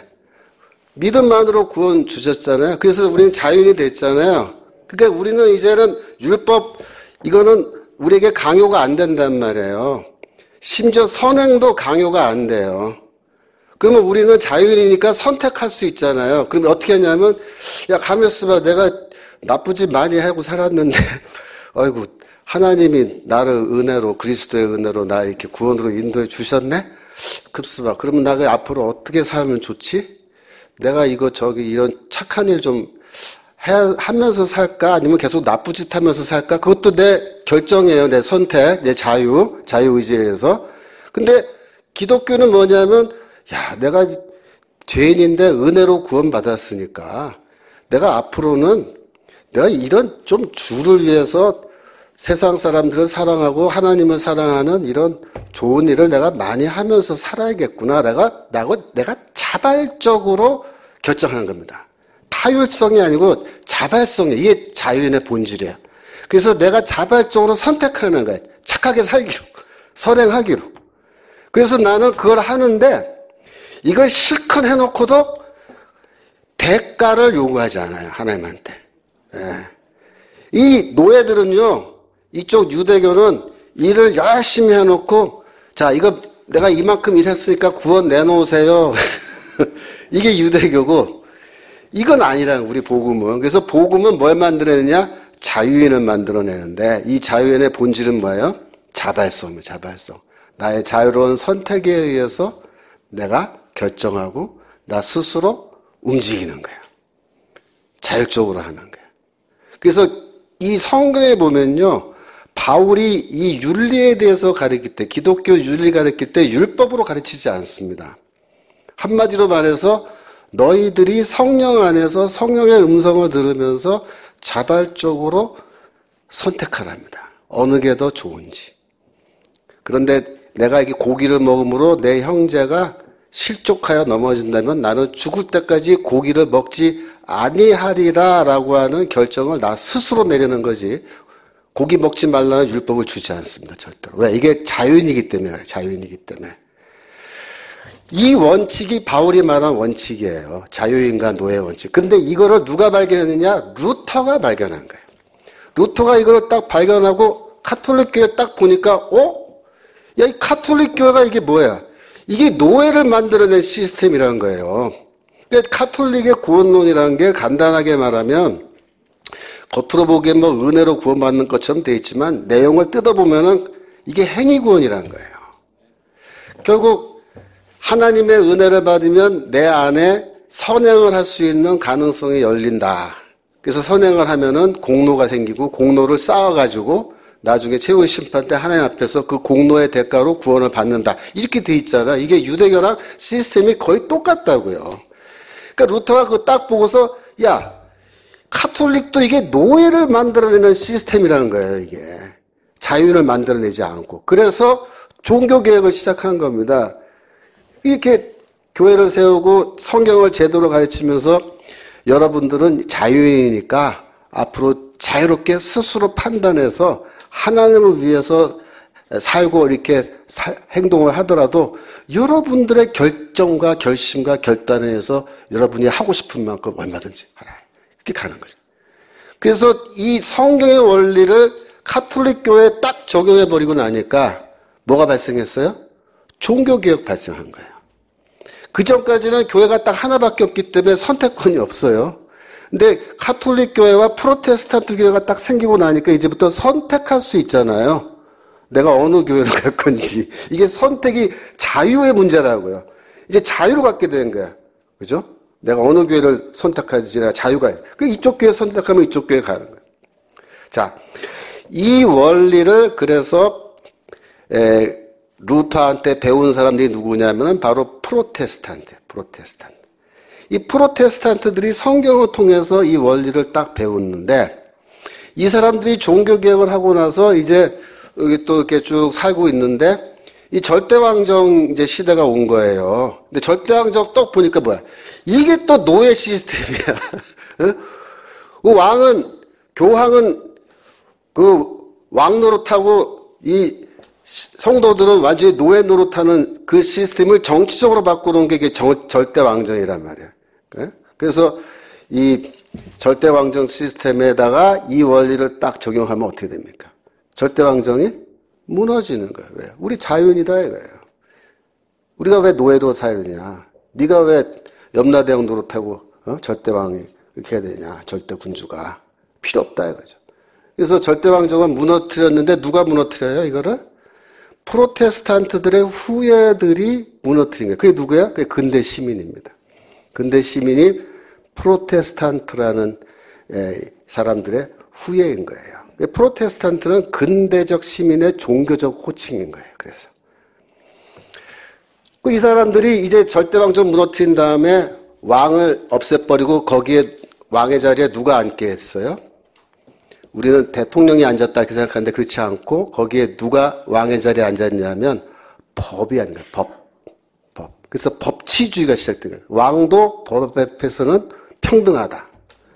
믿음만으로 구원 주셨잖아요. 그래서 우리는 자유인이 됐잖아요. 그러니까 우리는 이제는 율법 이거는 우리에게 강요가 안 된단 말이에요. 심지어 선행도 강요가 안 돼요. 그러면 우리는 자유인이니까 선택할 수 있잖아요. 그럼 어떻게 하냐면 야 가만 있어봐. 내가 나쁘지 많이 하고 살았는데 아이고 하나님이 나를 은혜로 그리스도의 은혜로 나 이렇게 구원으로 인도해 주셨네? 급수봐. 그러면 나가 앞으로 어떻게 살면 좋지? 내가 이거 저기 이런 착한 일 좀 하면서 살까? 아니면 계속 나쁜 짓 하면서 살까? 그것도 내 결정이에요. 내 선택, 내 자유, 자유의지에 의해서. 근데 기독교는 뭐냐면 야 내가 죄인인데 은혜로 구원받았으니까 내가 앞으로는 내가 이런 좀 주를 위해서 세상 사람들을 사랑하고 하나님을 사랑하는 이런 좋은 일을 내가 많이 하면서 살아야겠구나. 내가, 내가, 내가 자발적으로 결정하는 겁니다. 타율성이 아니고 자발성이에요. 이게 자유인의 본질이에요. 그래서 내가 자발적으로 선택하는 거예요. 착하게 살기로, 선행하기로. 그래서 나는 그걸 하는데 이걸 실컷 해놓고도 대가를 요구하지 않아요. 하나님한테. 예. 이 노예들은요. 이쪽 유대교는 일을 열심히 해놓고 자 이거 내가 이만큼 일했으니까 구원 내놓으세요. 이게 유대교고 이건 아니라는 우리 복음은. 그래서 복음은 뭘 만들어내느냐? 자유인을 만들어내는데 이 자유인의 본질은 뭐예요? 자발성이에요. 자발성. 나의 자유로운 선택에 의해서 내가 결정하고 나 스스로 움직이는 거예요. 자율적으로 하는 거예요. 그래서 이 성경에 보면요. 바울이 이 윤리에 대해서 가르칠 때, 기독교 윤리 가르칠 때 율법으로 가르치지 않습니다. 한마디로 말해서 너희들이 성령 안에서 성령의 음성을 들으면서 자발적으로 선택하랍니다. 어느 게 더 좋은지. 그런데 내가 이게 고기를 먹음으로 내 형제가 실족하여 넘어진다면 나는 죽을 때까지 고기를 먹지 아니하리라라고 하는 결정을 나 스스로 내리는 거지. 고기 먹지 말라는 율법을 주지 않습니다. 절대로. 왜? 이게 자유인이기 때문에. 자유인이기 때문에. 이 원칙이 바울이 말한 원칙이에요. 자유인과 노예 원칙. 근데 이거를 누가 발견했느냐? 루터가 발견한 거예요. 루터가 이걸 딱 발견하고 카톨릭 교회 딱 보니까 어? 야, 이 카톨릭 교회가 이게 뭐야? 이게 노예를 만들어낸 시스템이라는 거예요. 그러니까 카톨릭의 구원론이라는 게 간단하게 말하면 겉으로 보기엔 뭐 은혜로 구원받는 것처럼 돼 있지만 내용을 뜯어보면은 이게 행위구원이라는 거예요. 결국 하나님의 은혜를 받으면 내 안에 선행을 할 수 있는 가능성이 열린다. 그래서 선행을 하면은 공로가 생기고 공로를 쌓아가지고 나중에 최후의 심판 때 하나님 앞에서 그 공로의 대가로 구원을 받는다. 이렇게 돼 있잖아. 이게 유대교랑 시스템이 거의 똑같다고요. 그러니까 루터가 그거 딱 보고서 야 카톨릭도 이게 노예를 만들어내는 시스템이라는 거예요. 이게 자유인을 만들어내지 않고. 그래서 종교개혁을 시작한 겁니다. 이렇게 교회를 세우고 성경을 제대로 가르치면서 여러분들은 자유인이니까 앞으로 자유롭게 스스로 판단해서 하나님을 위해서 살고 이렇게 사, 행동을 하더라도 여러분들의 결정과 결심과 결단에 의해서 여러분이 하고 싶은 만큼 얼마든지 하라. 이렇게 가는 거죠. 그래서 이 성경의 원리를 카톨릭 교회에 딱 적용해버리고 나니까 뭐가 발생했어요? 종교개혁 발생한 거예요. 그 전까지는 교회가 딱 하나밖에 없기 때문에 선택권이 없어요. 근데 카톨릭 교회와 프로테스탄트 교회가 딱 생기고 나니까 이제부터 선택할 수 있잖아요. 내가 어느 교회로 갈 건지. 이게 선택이 자유의 문제라고요. 이제 자유로 갖게 되는 거야. 그죠? 내가 어느 교회를 선택할지 내가 자유가 있어. 그 이쪽 교회 선택하면 이쪽 교회 가는 거야. 자, 이 원리를 그래서 에, 루터한테 배운 사람들이 누구냐면은 바로 프로테스탄트, 프로테스탄트. 이 프로테스탄트들이 성경을 통해서 이 원리를 딱 배웠는데 이 사람들이 종교개혁을 하고 나서 이제 여기 또 이렇게 쭉 살고 있는데 이 절대왕정 이제 시대가 온 거예요. 근데 절대왕정 딱 보니까 뭐야? 이게 또 노예 시스템이야. 그 왕은, 교황은 그 왕 노릇하고 이 성도들은 완전히 노예 노릇하는 그 시스템을 정치적으로 바꾸는 게 이게 절대왕정이란 말이야. 그래서 이 절대왕정 시스템에다가 이 원리를 딱 적용하면 어떻게 됩니까? 절대왕정이 무너지는 거예요. 왜? 우리 자윤이다 이거예요. 우리가 왜 노예도 살느냐? 네가 왜 염라대왕 노릇하고 어? 절대왕이 이렇게 해야 되냐? 절대군주가 필요 없다 이거죠. 그래서 절대왕정은 무너뜨렸는데 누가 무너뜨려요 이거를? 프로테스탄트들의 후예들이 무너뜨린 거예요. 그게 누구야? 그게 근대 시민입니다. 근대 시민이 프로테스탄트라는 사람들의 후예인 거예요. 프로테스탄트는 근대적 시민의 종교적 호칭인 거예요. 그래서 이 사람들이 이제 절대왕정 무너뜨린 다음에 왕을 없애버리고 거기에 왕의 자리에 누가 앉게 했어요? 우리는 대통령이 앉았다 이렇게 생각하는데 그렇지 않고 거기에 누가 왕의 자리에 앉았냐면 법이 앉는 거예요. 법. 법. 그래서 법치주의가 시작된 거예요. 왕도 법 앞에서는 평등하다.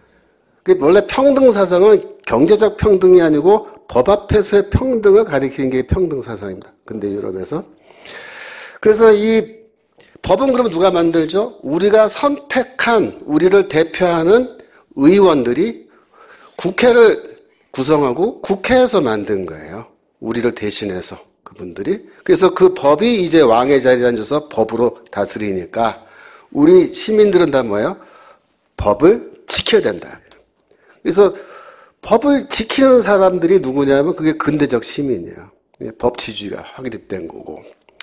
원래 평등 사상은 경제적 평등이 아니고 법 앞에서의 평등을 가리키는 게 평등 사상입니다. 근대 유럽에서. 그래서 이 법은 그럼 누가 만들죠? 우리가 선택한 우리를 대표하는 의원들이 국회를 구성하고 국회에서 만든 거예요. 우리를 대신해서 그분들이. 그래서 그 법이 이제 왕의 자리에 앉아서 법으로 다스리니까 우리 시민들은 다 뭐예요? 법을 지켜야 된다. 그래서 법을 지키는 사람들이 누구냐면 그게 근대적 시민이에요. 법치주의가 확립된 거고.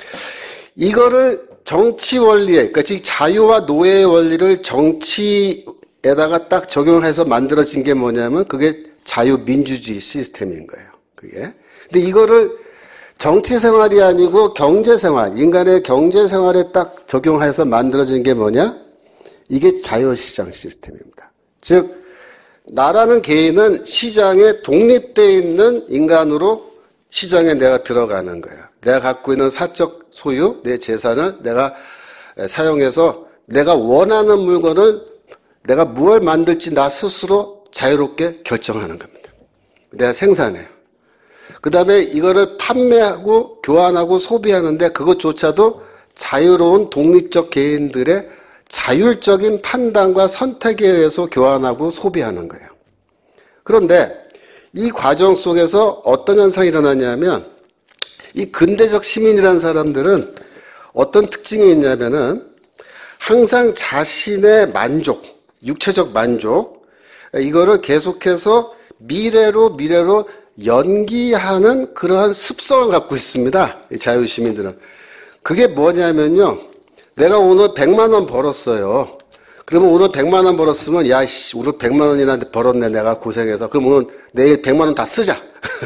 이거를 정치 원리에, 그러니까 즉 자유와 노예의 원리를 정치에다가 딱 적용해서 만들어진 게 뭐냐면 그게 자유민주주의 시스템인 거예요. 그게. 근데 이거를 정치 생활이 아니고 경제 생활, 인간의 경제 생활에 딱 적용해서 만들어진 게 뭐냐? 이게 자유시장 시스템입니다. 즉, 나라는 개인은 시장에 독립되어 있는 인간으로 시장에 내가 들어가는 거예요. 내가 갖고 있는 사적 소유, 내 재산을 내가 사용해서 내가 원하는 물건을 내가 무엇을 만들지 나 스스로 자유롭게 결정하는 겁니다. 내가 생산해요. 그 다음에 이거를 판매하고 교환하고 소비하는데 그것조차도 자유로운 독립적 개인들의 자율적인 판단과 선택에 의해서 교환하고 소비하는 거예요. 그런데 이 과정 속에서 어떤 현상이 일어나냐면 이 근대적 시민이라는 사람들은 어떤 특징이 있냐면은 항상 자신의 만족, 육체적 만족, 이거를 계속해서 미래로 미래로 연기하는 그러한 습성을 갖고 있습니다. 이 자유시민들은. 그게 뭐냐면요. 내가 오늘 백만 원 벌었어요. 그러면 오늘 백만 원 벌었으면 야, 씨, 오늘 백만 원이나 벌었네 내가 고생해서. 그럼 오늘 내일 백만 원 다 쓰자.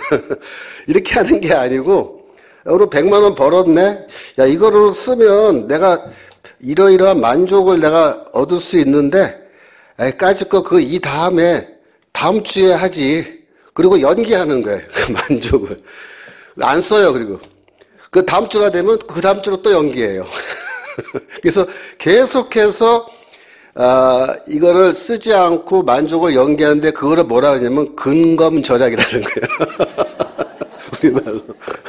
이렇게 하는 게 아니고 오늘 백만 원 벌었네. 야, 이거를 쓰면 내가 이러이러한 만족을 내가 얻을 수 있는데 까짓 거 그 이 다음에 다음 주에 하지. 그리고 연기하는 거예요. 그 만족을. 안 써요. 그리고 그 다음 주가 되면 그 다음 주로 또 연기해요. 그래서 계속해서 아, 이거를 쓰지 않고 만족을 연기하는데 그거를 뭐라 하냐면 근검절약이라는 거예요. 우리말로.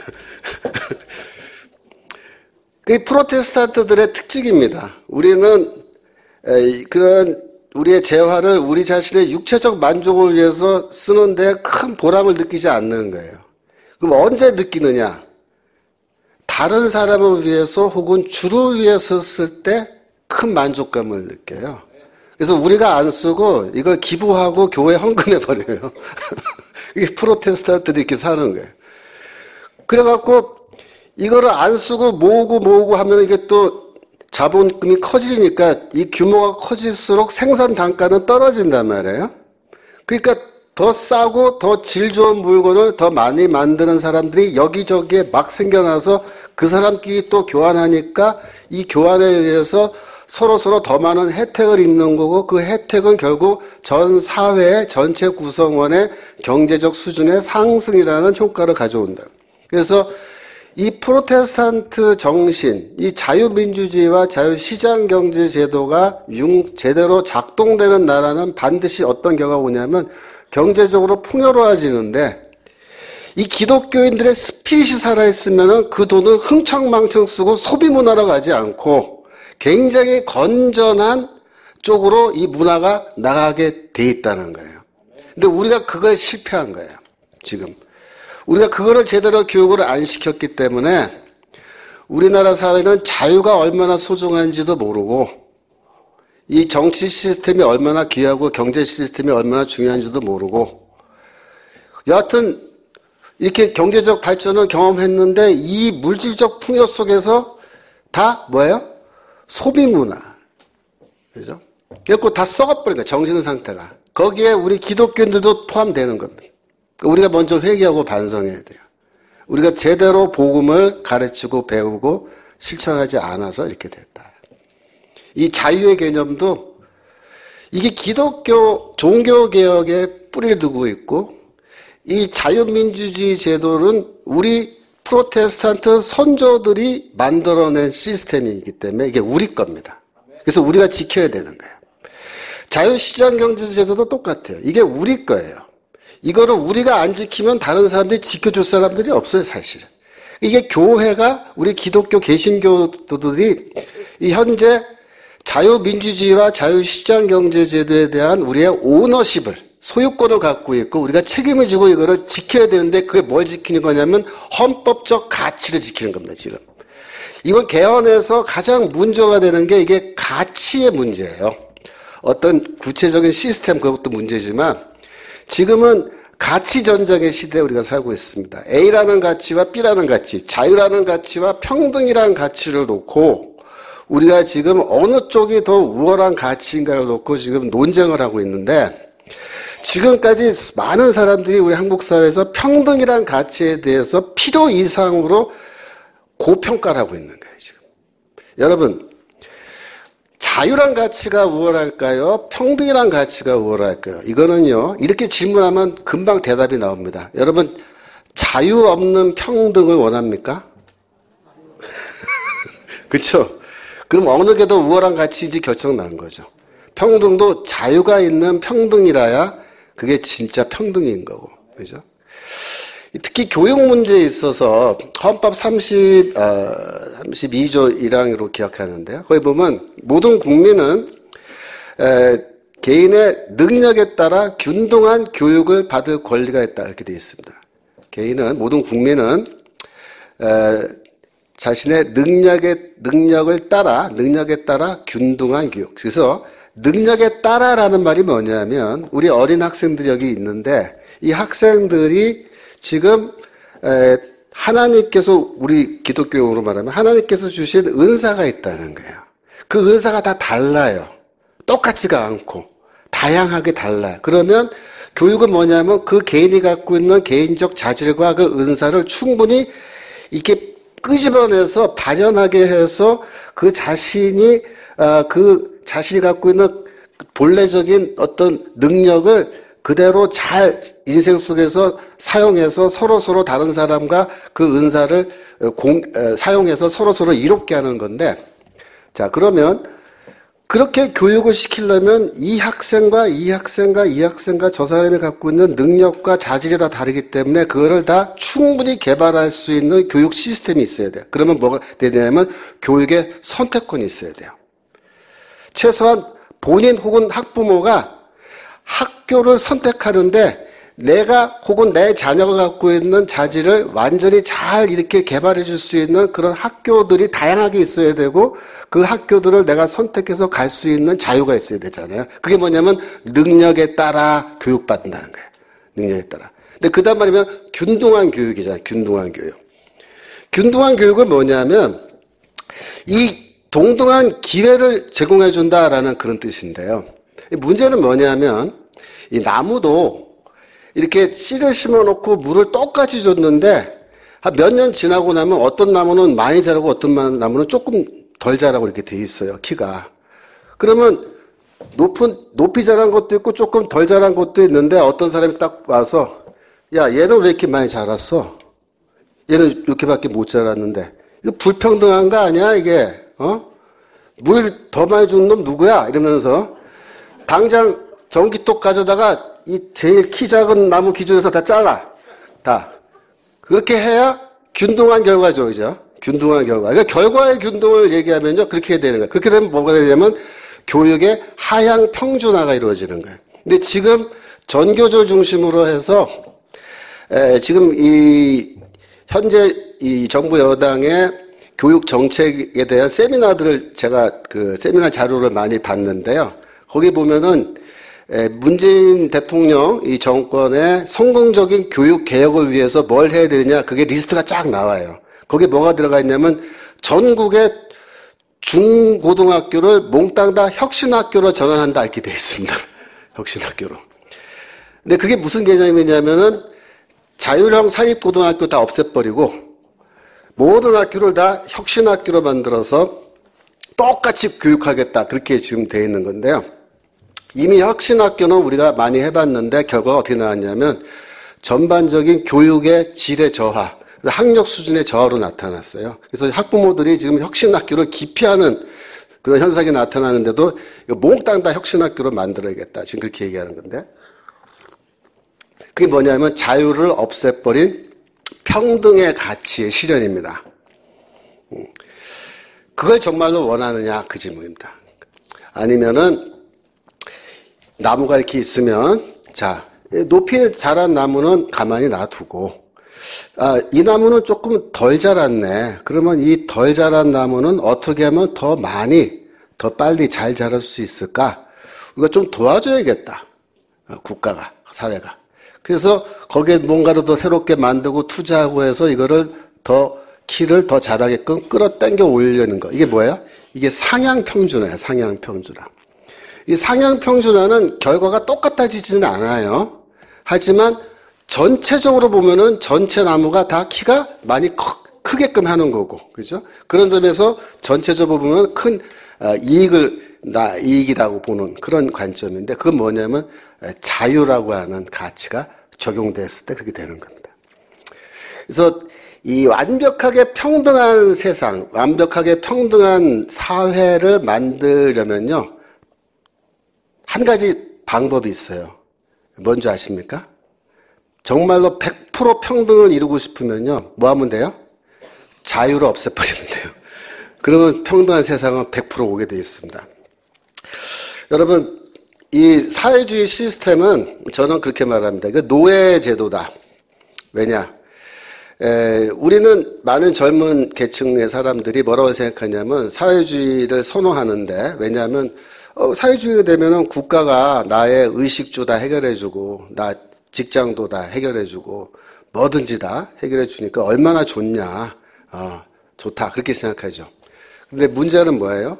그게 프로테스탄트들의 특징입니다. 우리는 에, 그런 우리의 재화를 우리 자신의 육체적 만족을 위해서 쓰는데 큰 보람을 느끼지 않는 거예요. 그럼 언제 느끼느냐? 다른 사람을 위해서 혹은 주를 위해서 쓸 때 큰 만족감을 느껴요. 그래서 우리가 안 쓰고 이걸 기부하고 교회에 헌금해버려요. 이게 프로테스탄트들이 이렇게 사는 거예요. 그래갖고 이거를 안 쓰고 모으고 모으고 하면 이게 또 자본금이 커지니까 이 규모가 커질수록 생산 단가는 떨어진단 말이에요. 그러니까 더 싸고 더 질 좋은 물건을 더 많이 만드는 사람들이 여기저기에 막 생겨나서 그 사람끼리 또 교환하니까 이 교환에 의해서 서로서로 더 많은 혜택을 입는 거고 그 혜택은 결국 전 사회의 전체 구성원의 경제적 수준의 상승이라는 효과를 가져온다. 그래서 이 프로테스탄트 정신, 이 자유민주주의와 자유시장경제 제도가 제대로 작동되는 나라는 반드시 어떤 결과가 오냐면 경제적으로 풍요로워지는데 이 기독교인들의 스피릿이 살아있으면 그 돈을 흥청망청 쓰고 소비문화로 가지 않고 굉장히 건전한 쪽으로 이 문화가 나가게 돼 있다는 거예요. 근데 우리가 그걸 실패한 거예요, 지금. 우리가 그거를 제대로 교육을 안 시켰기 때문에 우리나라 사회는 자유가 얼마나 소중한지도 모르고 이 정치 시스템이 얼마나 귀하고 경제 시스템이 얼마나 중요한지도 모르고 여하튼 이렇게 경제적 발전을 경험했는데 이 물질적 풍요 속에서 다 뭐예요? 소비문화. 그죠? 그래서 다 썩어버린 거예요, 정신 상태가. 거기에 우리 기독교인들도 포함되는 겁니다. 우리가 먼저 회개하고 반성해야 돼요. 우리가 제대로 복음을 가르치고 배우고 실천하지 않아서 이렇게 됐다. 이 자유의 개념도 이게 기독교 종교개혁에 뿌리를 두고 있고 이 자유민주주의 제도는 우리 프로테스탄트 선조들이 만들어낸 시스템이기 때문에 이게 우리 겁니다. 그래서 우리가 지켜야 되는 거예요. 자유시장경제제도도 똑같아요. 이게 우리 거예요. 이거를 우리가 안 지키면 다른 사람들이 지켜줄 사람들이 없어요, 사실은. 이게 교회가 우리 기독교 개신교도들이 이 현재 자유민주주의와 자유시장경제제도에 대한 우리의 오너십을, 소유권을 갖고 있고 우리가 책임을 지고 이거를 지켜야 되는데 그게 뭘 지키는 거냐면 헌법적 가치를 지키는 겁니다, 지금. 이걸 개헌해서 가장 문제가 되는 게 이게 가치의 문제예요. 어떤 구체적인 시스템 그것도 문제지만 지금은 가치 전쟁의 시대에 우리가 살고 있습니다. A라는 가치와 B라는 가치, 자유라는 가치와 평등이라는 가치를 놓고 우리가 지금 어느 쪽이 더 우월한 가치인가를 놓고 지금 논쟁을 하고 있는데 지금까지 많은 사람들이 우리 한국 사회에서 평등이라는 가치에 대해서 필요 이상으로 고평가를 하고 있는 거예요, 지금. 여러분, 자유란 가치가 우월할까요? 평등이란 가치가 우월할까요? 이거는요, 이렇게 질문하면 금방 대답이 나옵니다. 여러분, 자유 없는 평등을 원합니까? 그렇죠? 그럼 어느 게 더 우월한 가치인지 결정 난 거죠. 평등도 자유가 있는 평등이라야 그게 진짜 평등인 거고, 그죠? 특히 교육 문제에 있어서 헌법 삼십, 어, 삼십이 조 일 항으로 기억하는데요. 거기 보면 모든 국민은 에, 개인의 능력에 따라 균등한 교육을 받을 권리가 있다 이렇게 되어 있습니다. 개인은 모든 국민은 에, 자신의 능력의 능력을 따라 능력에 따라 균등한 교육. 그래서 능력에 따라라는 말이 뭐냐면 우리 어린 학생들이 여기 있는데 이 학생들이 지금 에, 하나님께서 우리 기독교용으로 말하면 하나님께서 주신 은사가 있다는 거예요. 그 은사가 다 달라요. 똑같지가 않고 다양하게 달라요. 그러면 교육은 뭐냐면 그 개인이 갖고 있는 개인적 자질과 그 은사를 충분히 이렇게 끄집어내서 발현하게 해서 그 자신이 어, 그 자신이 갖고 있는 본래적인 어떤 능력을 그대로 잘 인생 속에서 사용해서 서로서로 다른 사람과 그 은사를 공, 사용해서 서로서로 이롭게 하는 건데, 자, 그러면 그렇게 교육을 시키려면 이 학생과 이 학생과 이 학생과 저 사람이 갖고 있는 능력과 자질이 다 다르기 때문에 그거를 다 충분히 개발할 수 있는 교육 시스템이 있어야 돼요. 그러면 뭐가 되냐면 교육의 선택권이 있어야 돼요. 최소한 본인 혹은 학부모가 학교를 선택하는데 내가 혹은 내 자녀가 갖고 있는 자질을 완전히 잘 이렇게 개발해 줄 수 있는 그런 학교들이 다양하게 있어야 되고 그 학교들을 내가 선택해서 갈 수 있는 자유가 있어야 되잖아요. 그게 뭐냐면 능력에 따라 교육받는다는 거예요. 능력에 따라. 근데 그 다음 말이면 균등한 교육이잖아요. 균등한 교육. 균등한 교육은 뭐냐면 이 동등한 기회를 제공해 준다라는 그런 뜻인데요. 문제는 뭐냐면 이 나무도 이렇게 씨를 심어놓고 물을 똑같이 줬는데 한 몇 년 지나고 나면 어떤 나무는 많이 자라고 어떤 나무는 조금 덜 자라고 이렇게 돼 있어요. 키가. 그러면 높은 높이 자란 것도 있고 조금 덜 자란 것도 있는데 어떤 사람이 딱 와서 야 얘는 왜 이렇게 많이 자랐어? 얘는 이렇게밖에 못 자랐는데 이거 불평등한 거 아니야 이게? 어? 물 더 많이 주는 놈 누구야? 이러면서 당장 전기톱 가져다가 이 제일 키 작은 나무 기준에서 다 잘라. 다. 그렇게 해야 균등한 결과죠. 그죠? 균등한 결과. 그러니까 결과의 균등을 얘기하면요. 그렇게 해야 되는 거예요. 그렇게 되면 뭐가 되냐면 교육의 하향 평준화가 이루어지는 거예요. 근데 지금 전교조 중심으로 해서 에, 지금 이 현재 이 정부 여당의 교육 정책에 대한 세미나들을 제가 그 세미나 자료를 많이 봤는데요. 거기 보면은 문재인 대통령 이 정권의 성공적인 교육 개혁을 위해서 뭘 해야 되느냐 그게 리스트가 쫙 나와요. 거기에 뭐가 들어가 있냐면 전국의 중고등학교를 몽땅 다 혁신학교로 전환한다 이렇게 되어 있습니다. 혁신학교로. 근데 그게 무슨 개념이냐면은 자율형 사립고등학교 다 없애버리고 모든 학교를 다 혁신학교로 만들어서 똑같이 교육하겠다 그렇게 지금 되어 있는 건데요. 이미 혁신학교는 우리가 많이 해봤는데 결과가 어떻게 나왔냐면 전반적인 교육의 질의 저하, 학력 수준의 저하로 나타났어요. 그래서 학부모들이 지금 혁신학교를 기피하는 그런 현상이 나타나는데도 몽땅 다 혁신학교로 만들어야겠다. 지금 그렇게 얘기하는 건데. 그게 뭐냐면 자유를 없애버린 평등의 가치의 실현입니다. 그걸 정말로 원하느냐 그 질문입니다. 아니면은 나무가 이렇게 있으면 자 높이 자란 나무는 가만히 놔두고 아, 이 나무는 조금 덜 자랐네. 그러면 이 덜 자란 나무는 어떻게 하면 더 많이 더 빨리 잘 자랄 수 있을까? 우리가 좀 도와줘야겠다. 국가가 사회가. 그래서 거기에 뭔가를 더 새롭게 만들고 투자하고 해서 이거를 더 키를 더 자라게끔 끌어당겨 올리는 거. 이게 뭐예요? 이게 상향 평준화예요. 상향 평준화. 이 상향 평준화는 결과가 똑같아지지는 않아요. 하지만 전체적으로 보면은 전체 나무가 다 키가 많이 크, 크게끔 하는 거고, 그죠? 그런 점에서 전체적으로 보면 큰 이익을 나 이익이라고 보는 그런 관점인데 그건 뭐냐면 자유라고 하는 가치가 적용됐을 때 그렇게 되는 겁니다. 그래서 이 완벽하게 평등한 세상, 완벽하게 평등한 사회를 만들려면요. 한 가지 방법이 있어요. 뭔지 아십니까? 정말로 백 퍼센트 평등을 이루고 싶으면요. 뭐 하면 돼요? 자유를 없애버리면 돼요. 그러면 평등한 세상은 백 퍼센트 오게 되어 있습니다. 여러분, 이 사회주의 시스템은 저는 그렇게 말합니다. 이거 노예제도다. 왜냐? 에, 우리는 많은 젊은 계층의 사람들이 뭐라고 생각하냐면 사회주의를 선호하는데 왜냐하면 어, 사회주의가 되면은 국가가 나의 의식주 다 해결해주고 나 직장도 다 해결해주고 뭐든지 다 해결해주니까 얼마나 좋냐. 어, 좋다. 그렇게 생각하죠. 근데 문제는 뭐예요?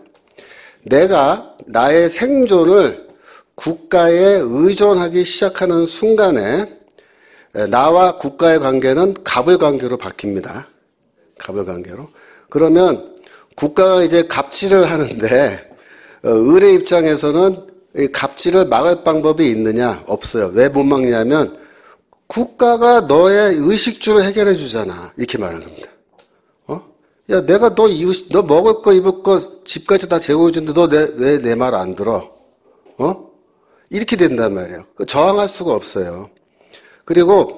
내가 나의 생존을 국가에 의존하기 시작하는 순간에 나와 국가의 관계는 갑을 관계로 바뀝니다. 갑을 관계로. 그러면 국가가 이제 갑질을 하는데 을의 입장에서는 갑질을 막을 방법이 있느냐? 없어요. 왜 못 막냐면 국가가 너의 의식주를 해결해 주잖아. 이렇게 말하는 겁니다. 어? 야, 내가 너 이웃, 너 먹을 거 입을 거 집까지 다 재워주는데 너 왜 내 말 안 들어? 어? 이렇게 된단 말이에요. 저항할 수가 없어요. 그리고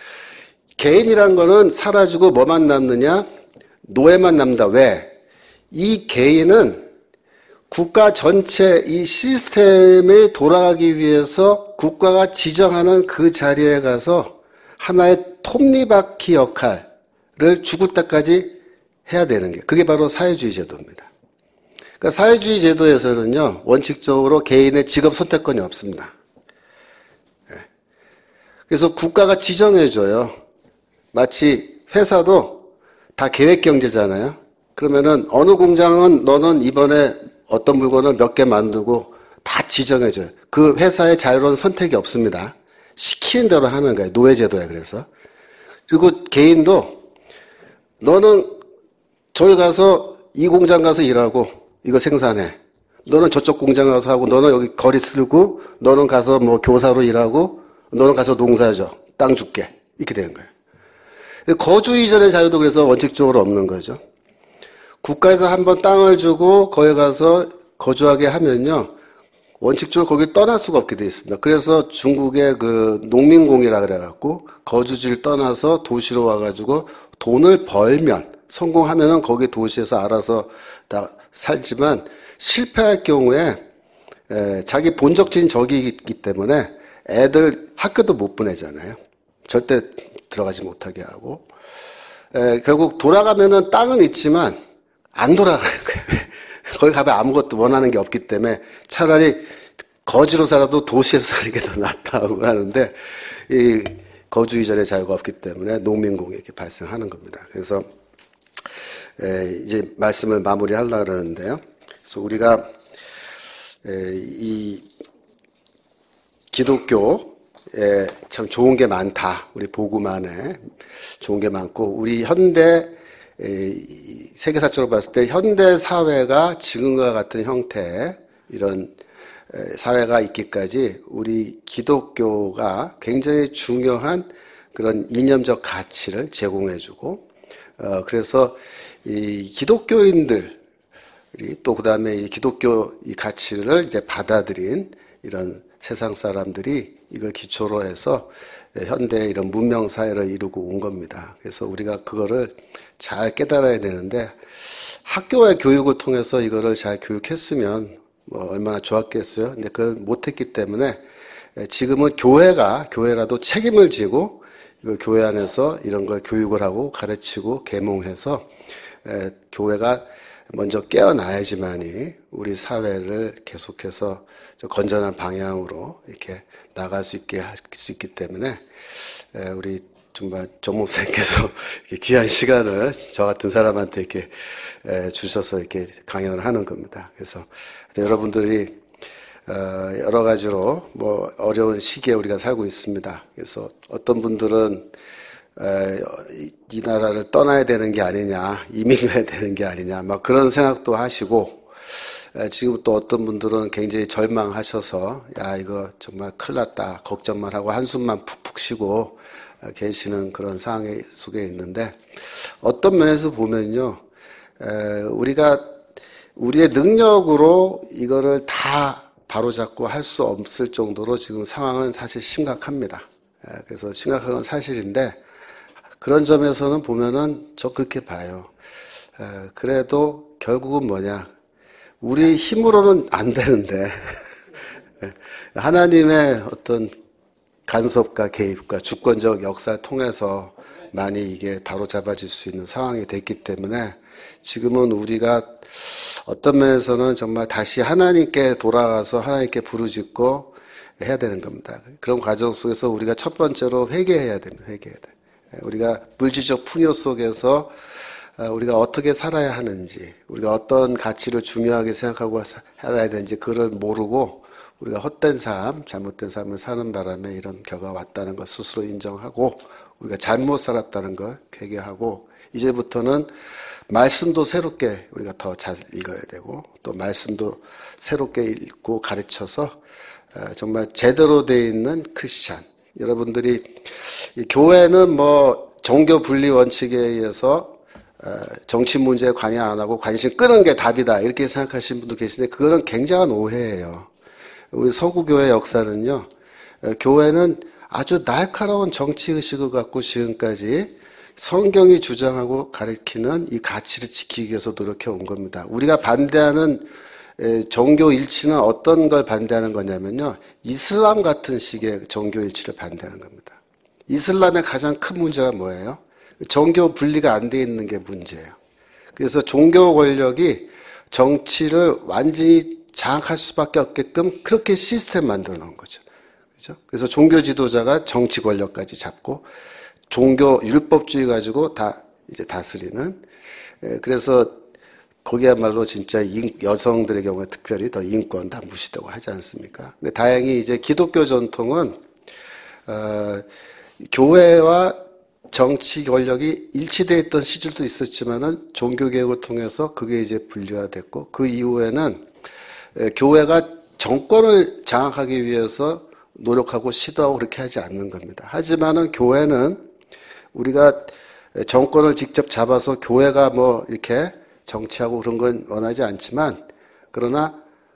개인이란 거는 사라지고 뭐만 남느냐? 노예만 남는다. 왜? 이 개인은 국가 전체 이 시스템이 돌아가기 위해서 국가가 지정하는 그 자리에 가서 하나의 톱니바퀴 역할을 죽을 때까지 해야 되는 게, 그게 바로 사회주의 제도입니다. 그러니까 사회주의 제도에서는요, 원칙적으로 개인의 직업 선택권이 없습니다. 그래서 국가가 지정해줘요. 마치 회사도 다 계획 경제잖아요. 그러면은 어느 공장은 너는 이번에 어떤 물건을 몇 개 만들고 다 지정해줘요. 그 회사의 자유로운 선택이 없습니다. 시키는 대로 하는 거예요. 노예제도에 그래서. 그리고 개인도 너는 저기 가서 이 공장 가서 일하고 이거 생산해. 너는 저쪽 공장 가서 하고 너는 여기 거리 쓸고 너는 가서 뭐 교사로 일하고 너는 가서 농사져. 땅 줄게. 이렇게 되는 거예요. 거주 이전의 자유도 그래서 원칙적으로 없는 거죠. 국가에서 한번 땅을 주고 거기 가서 거주하게 하면요, 원칙적으로 거길 떠날 수가 없게 돼 있습니다. 그래서 중국의 그 농민공이라 그래갖고 거주지를 떠나서 도시로 와가지고 돈을 벌면, 성공하면은 거기 도시에서 알아서 다 살지만 실패할 경우에 에, 자기 본적진 적이 있기 때문에 애들 학교도 못 보내잖아요. 절대 들어가지 못하게 하고. 에, 결국 돌아가면은 땅은 있지만 안 돌아가는 거예요. 거기 가면 아무것도 원하는 게 없기 때문에 차라리 거지로 살아도 도시에서 사는 게 더 낫다고 하는데, 이 거주 이전의 자유가 없기 때문에 농민공이 이렇게 발생하는 겁니다. 그래서 에, 이제 말씀을 마무리하려고 그러는데요. 그래서 우리가 에, 이 기독교에 참 좋은 게 많다. 우리 복음 안에 좋은 게 많고, 우리 현대 세계사적으로 봤을 때 현대 사회가 지금과 같은 형태의 이런 사회가 있기까지 우리 기독교가 굉장히 중요한 그런 이념적 가치를 제공해주고, 어, 그래서 이 기독교인들이 또 그 다음에 이 기독교 이 가치를 이제 받아들인 이런 세상 사람들이 이걸 기초로 해서 현대 이런 문명 사회를 이루고 온 겁니다. 그래서 우리가 그거를 잘 깨달아야 되는데, 학교의 교육을 통해서 이거를 잘 교육했으면 뭐 얼마나 좋았겠어요. 근데 그걸 못했기 때문에 지금은 교회가 교회라도 책임을 지고 이걸 교회 안에서 이런 걸 교육을 하고 가르치고 계몽해서 교회가 먼저 깨어나야지만이 우리 사회를 계속해서 건전한 방향으로 이렇게 나갈 수 있게 할 수 있기 때문에 우리 정말 정 목사님께서 귀한 시간을 저 같은 사람한테 이렇게 주셔서 이렇게 강연을 하는 겁니다. 그래서 여러분들이 여러 가지로 뭐 어려운 시기에 우리가 살고 있습니다. 그래서 어떤 분들은 이 나라를 떠나야 되는 게 아니냐, 이민 가야 되는 게 아니냐, 막 그런 생각도 하시고, 지금 또 어떤 분들은 굉장히 절망하셔서 야 이거 정말 큰일 났다 걱정만 하고 한숨만 푹푹 쉬고 계시는 그런 상황 속에 있는데, 어떤 면에서 보면요, 우리가 우리의 능력으로 이거를 다 바로잡고 할 수 없을 정도로 지금 상황은 사실 심각합니다. 그래서 심각한 건 사실인데, 그런 점에서는 보면은 저 그렇게 봐요. 그래도 결국은 뭐냐, 우리 힘으로는 안 되는데 하나님의 어떤 간섭과 개입과 주권적 역사를 통해서 많이 이게 바로잡아질 수 있는 상황이 됐기 때문에 지금은 우리가 어떤 면에서는 정말 다시 하나님께 돌아가서 하나님께 부르짖고 해야 되는 겁니다. 그런 과정 속에서 우리가 첫 번째로 회개해야 됩니다. 회개해야 돼. 우리가 물질적 풍요 속에서 우리가 어떻게 살아야 하는지, 우리가 어떤 가치를 중요하게 생각하고 살아야 되는지 그걸 모르고 우리가 헛된 삶, 잘못된 삶을 사는 바람에 이런 결과가 왔다는 걸 스스로 인정하고, 우리가 잘못 살았다는 걸 회개하고, 이제부터는 말씀도 새롭게 우리가 더 잘 읽어야 되고, 또 말씀도 새롭게 읽고 가르쳐서 정말 제대로 되어 있는 크리스찬, 여러분들이 교회는 뭐 종교 분리 원칙에 의해서 정치 문제에 관여 안 하고 관심 끄는 게 답이다 이렇게 생각하시는 분도 계시는데, 그거는 굉장한 오해예요. 우리 서구교회 역사는요, 교회는 아주 날카로운 정치의식을 갖고 지금까지 성경이 주장하고 가르치는 이 가치를 지키기 위해서 노력해 온 겁니다. 우리가 반대하는 종교 일치는 어떤 걸 반대하는 거냐면요. 이슬람 같은 식의 종교 일치를 반대하는 겁니다. 이슬람의 가장 큰 문제가 뭐예요? 종교 분리가 안 돼 있는 게 문제예요. 그래서 종교 권력이 정치를 완전히 장악할 수밖에 없게끔 그렇게 시스템 만들어 놓은 거죠. 그죠? 그래서 종교 지도자가 정치 권력까지 잡고 종교 율법주의 가지고 다 이제 다스리는. 그래서 거기야말로 진짜 여성들의 경우에 특별히 더 인권 다 무시되고 하지 않습니까? 근데 다행히 이제 기독교 전통은 어, 교회와 정치 권력이 일치되어 있던 시절도 있었지만은 종교개혁을 통해서 그게 이제 분리화됐고 그 이후에는 교회가 정권을 장악하기 위해서 노력하고 시도하고 그렇게 하지 않는 겁니다. 하지만은 교회는 우리가 정권을 직접 잡아서 교회가 뭐 이렇게 정치하고 그런 건 원하지 않지만 그러나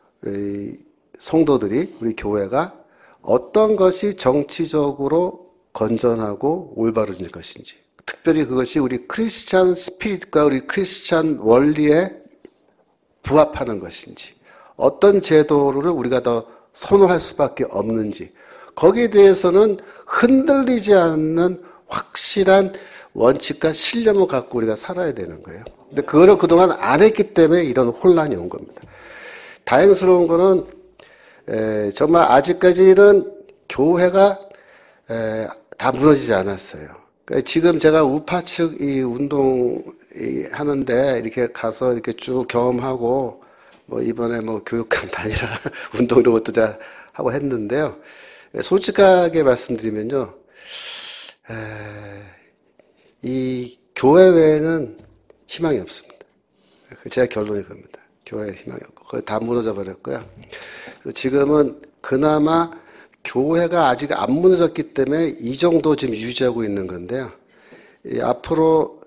성도들이 우리 교회가 어떤 것이 정치적으로 건전하고 올바른 것인지 특별히 그것이 우리 크리스찬 스피릿과 우리 크리스찬 원리에 부합하는 것인지 어떤 제도를 우리가 더 선호할 수밖에 없는지 거기에 대해서는 흔들리지 않는 확실한 원칙과 신념을 갖고 우리가 살아야 되는 거예요. 근데 그거를 그동안 안 했기 때문에 이런 혼란이 온 겁니다. 다행스러운 거는 에, 정말 아직까지는 교회가 에, 다 무너지지 않았어요. 그러니까 지금 제가 우파 측 이 운동 이 하는데 이렇게 가서 이렇게 쭉 경험하고 뭐 이번에 뭐 교육 간판이라 운동 이런 것도 다 하고 했는데요. 솔직하게 말씀드리면요, 에, 이 교회 외에는 희망이 없습니다. 제 결론이 그겁니다. 교회에 희망이 없고 거의 다 무너져 버렸고요. 지금은 그나마 교회가 아직 안 무너졌기 때문에 이 정도 지금 유지하고 있는 건데요. 이 앞으로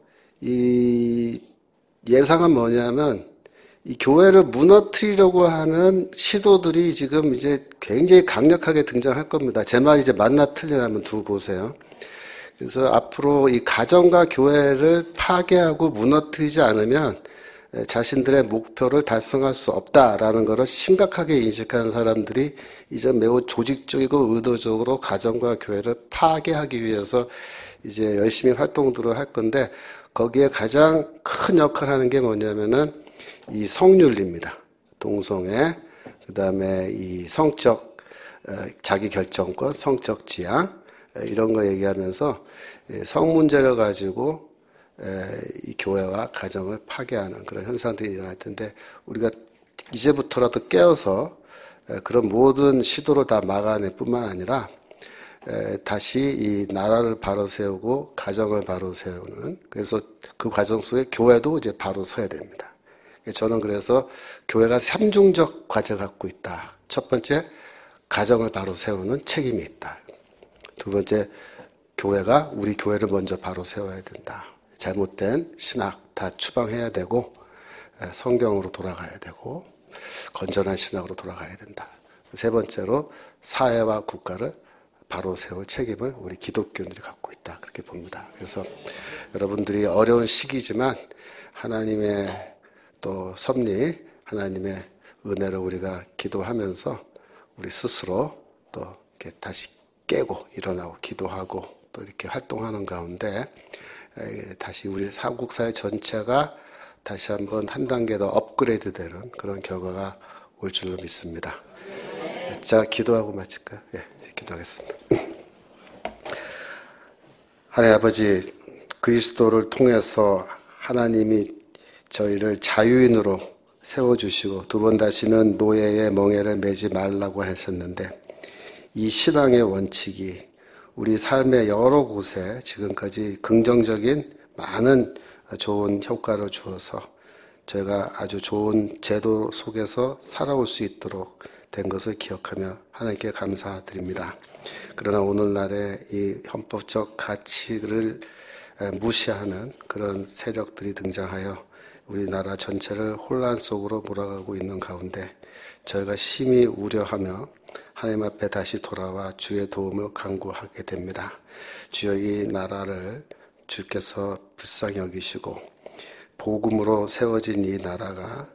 이 예상은 뭐냐면 이 교회를 무너뜨리려고 하는 시도들이 지금 이제 굉장히 강력하게 등장할 겁니다. 제 말이 이제 맞나 틀리나 한번 두고 보세요. 그래서 앞으로 이 가정과 교회를 파괴하고 무너뜨리지 않으면 자신들의 목표를 달성할 수 없다라는 것을 심각하게 인식하는 사람들이 이제 매우 조직적이고 의도적으로 가정과 교회를 파괴하기 위해서 이제 열심히 활동들을 할 건데 거기에 가장 큰 역할을 하는 게 뭐냐면은 이 성윤리입니다. 동성애, 그 다음에 이 성적 자기 결정권, 성적 지향 이런 거 얘기하면서 성 문제를 가지고 이 교회와 가정을 파괴하는 그런 현상들이 일어날 텐데 우리가 이제부터라도 깨어서 그런 모든 시도를 다 막아낼 뿐만 아니라 다시 이 나라를 바로 세우고 가정을 바로 세우는 그래서 그 과정 속에 교회도 이제 바로 서야 됩니다. 저는 그래서 교회가 삼중적 과제를 갖고 있다. 첫 번째, 가정을 바로 세우는 책임이 있다. 두 번째, 교회가 우리 교회를 먼저 바로 세워야 된다. 잘못된 신학 다 추방해야 되고 성경으로 돌아가야 되고 건전한 신학으로 돌아가야 된다. 세 번째로 사회와 국가를 바로 세울 책임을 우리 기독교인들이 갖고 있다. 그렇게 봅니다. 그래서 여러분들이 어려운 시기지만 하나님의 또 섭리, 하나님의 은혜를 우리가 기도하면서 우리 스스로 또 이렇게 다시 깨고 일어나고 기도하고 또 이렇게 활동하는 가운데 다시 우리 한국 사회 전체가 다시 한번 한 단계 더 업그레이드 되는 그런 결과가 올 줄로 믿습니다. 자, 기도하고 마칠까요? 예, 기도하겠습니다. 하나님 아버지, 그리스도를 통해서 하나님이 저희를 자유인으로 세워주시고 두 번 다시는 노예의 멍에를 매지 말라고 하셨는데 이 신앙의 원칙이 우리 삶의 여러 곳에 지금까지 긍정적인 많은 좋은 효과를 주어서 저희가 아주 좋은 제도 속에서 살아올 수 있도록 된 것을 기억하며 하나님께 감사드립니다. 그러나 오늘날의 이 헌법적 가치를 무시하는 그런 세력들이 등장하여 우리나라 전체를 혼란 속으로 몰아가고 있는 가운데 저희가 심히 우려하며 하나님 앞에 다시 돌아와 주의 도움을 간구하게 됩니다. 주여 이 나라를 주께서 불쌍히 여기시고 복음으로 세워진 이 나라가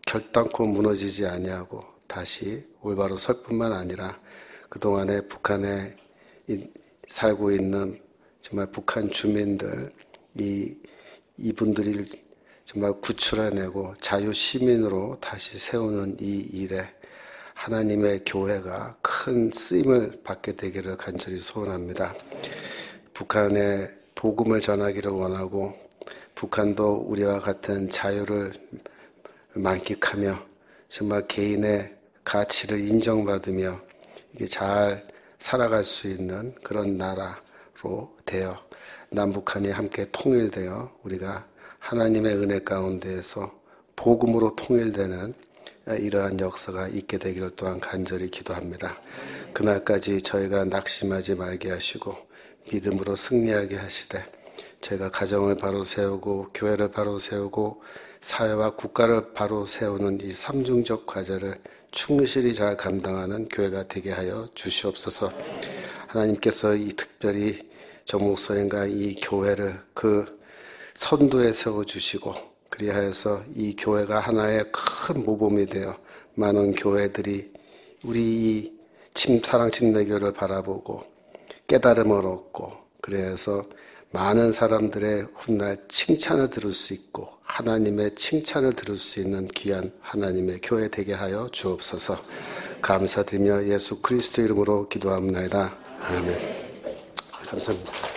결단코 무너지지 아니하고 다시 올바로 설 뿐만 아니라 그동안에 북한에 살고 있는 정말 북한 주민들, 이, 이분들을 정말 구출해내고 자유시민으로 다시 세우는 이 일에 하나님의 교회가 큰 쓰임을 받게 되기를 간절히 소원합니다. 북한에 복음을 전하기를 원하고 북한도 우리와 같은 자유를 만끽하며 정말 개인의 가치를 인정받으며 이게 잘 살아갈 수 있는 그런 나라로 되어 남북한이 함께 통일되어 우리가 하나님의 은혜 가운데에서 복음으로 통일되는 이러한 역사가 있게 되기를 또한 간절히 기도합니다. 그날까지 저희가 낙심하지 말게 하시고 믿음으로 승리하게 하시되 저희가 가정을 바로 세우고 교회를 바로 세우고 사회와 국가를 바로 세우는 이 삼중적 과제를 충실히 잘 감당하는 교회가 되게 하여 주시옵소서. 하나님께서 이 특별히 정목사님과 이 교회를 그 선두에 세워주시고 그리하여서 이 교회가 하나의 큰 모범이 되어 많은 교회들이 우리 이 사랑 침례교를 바라보고 깨달음을 얻고 그래서 많은 사람들의 훗날 칭찬을 들을 수 있고 하나님의 칭찬을 들을 수 있는 귀한 하나님의 교회 되게 하여 주옵소서. 감사드리며 예수 그리스도 이름으로 기도합니다. 아멘. 감사합니다.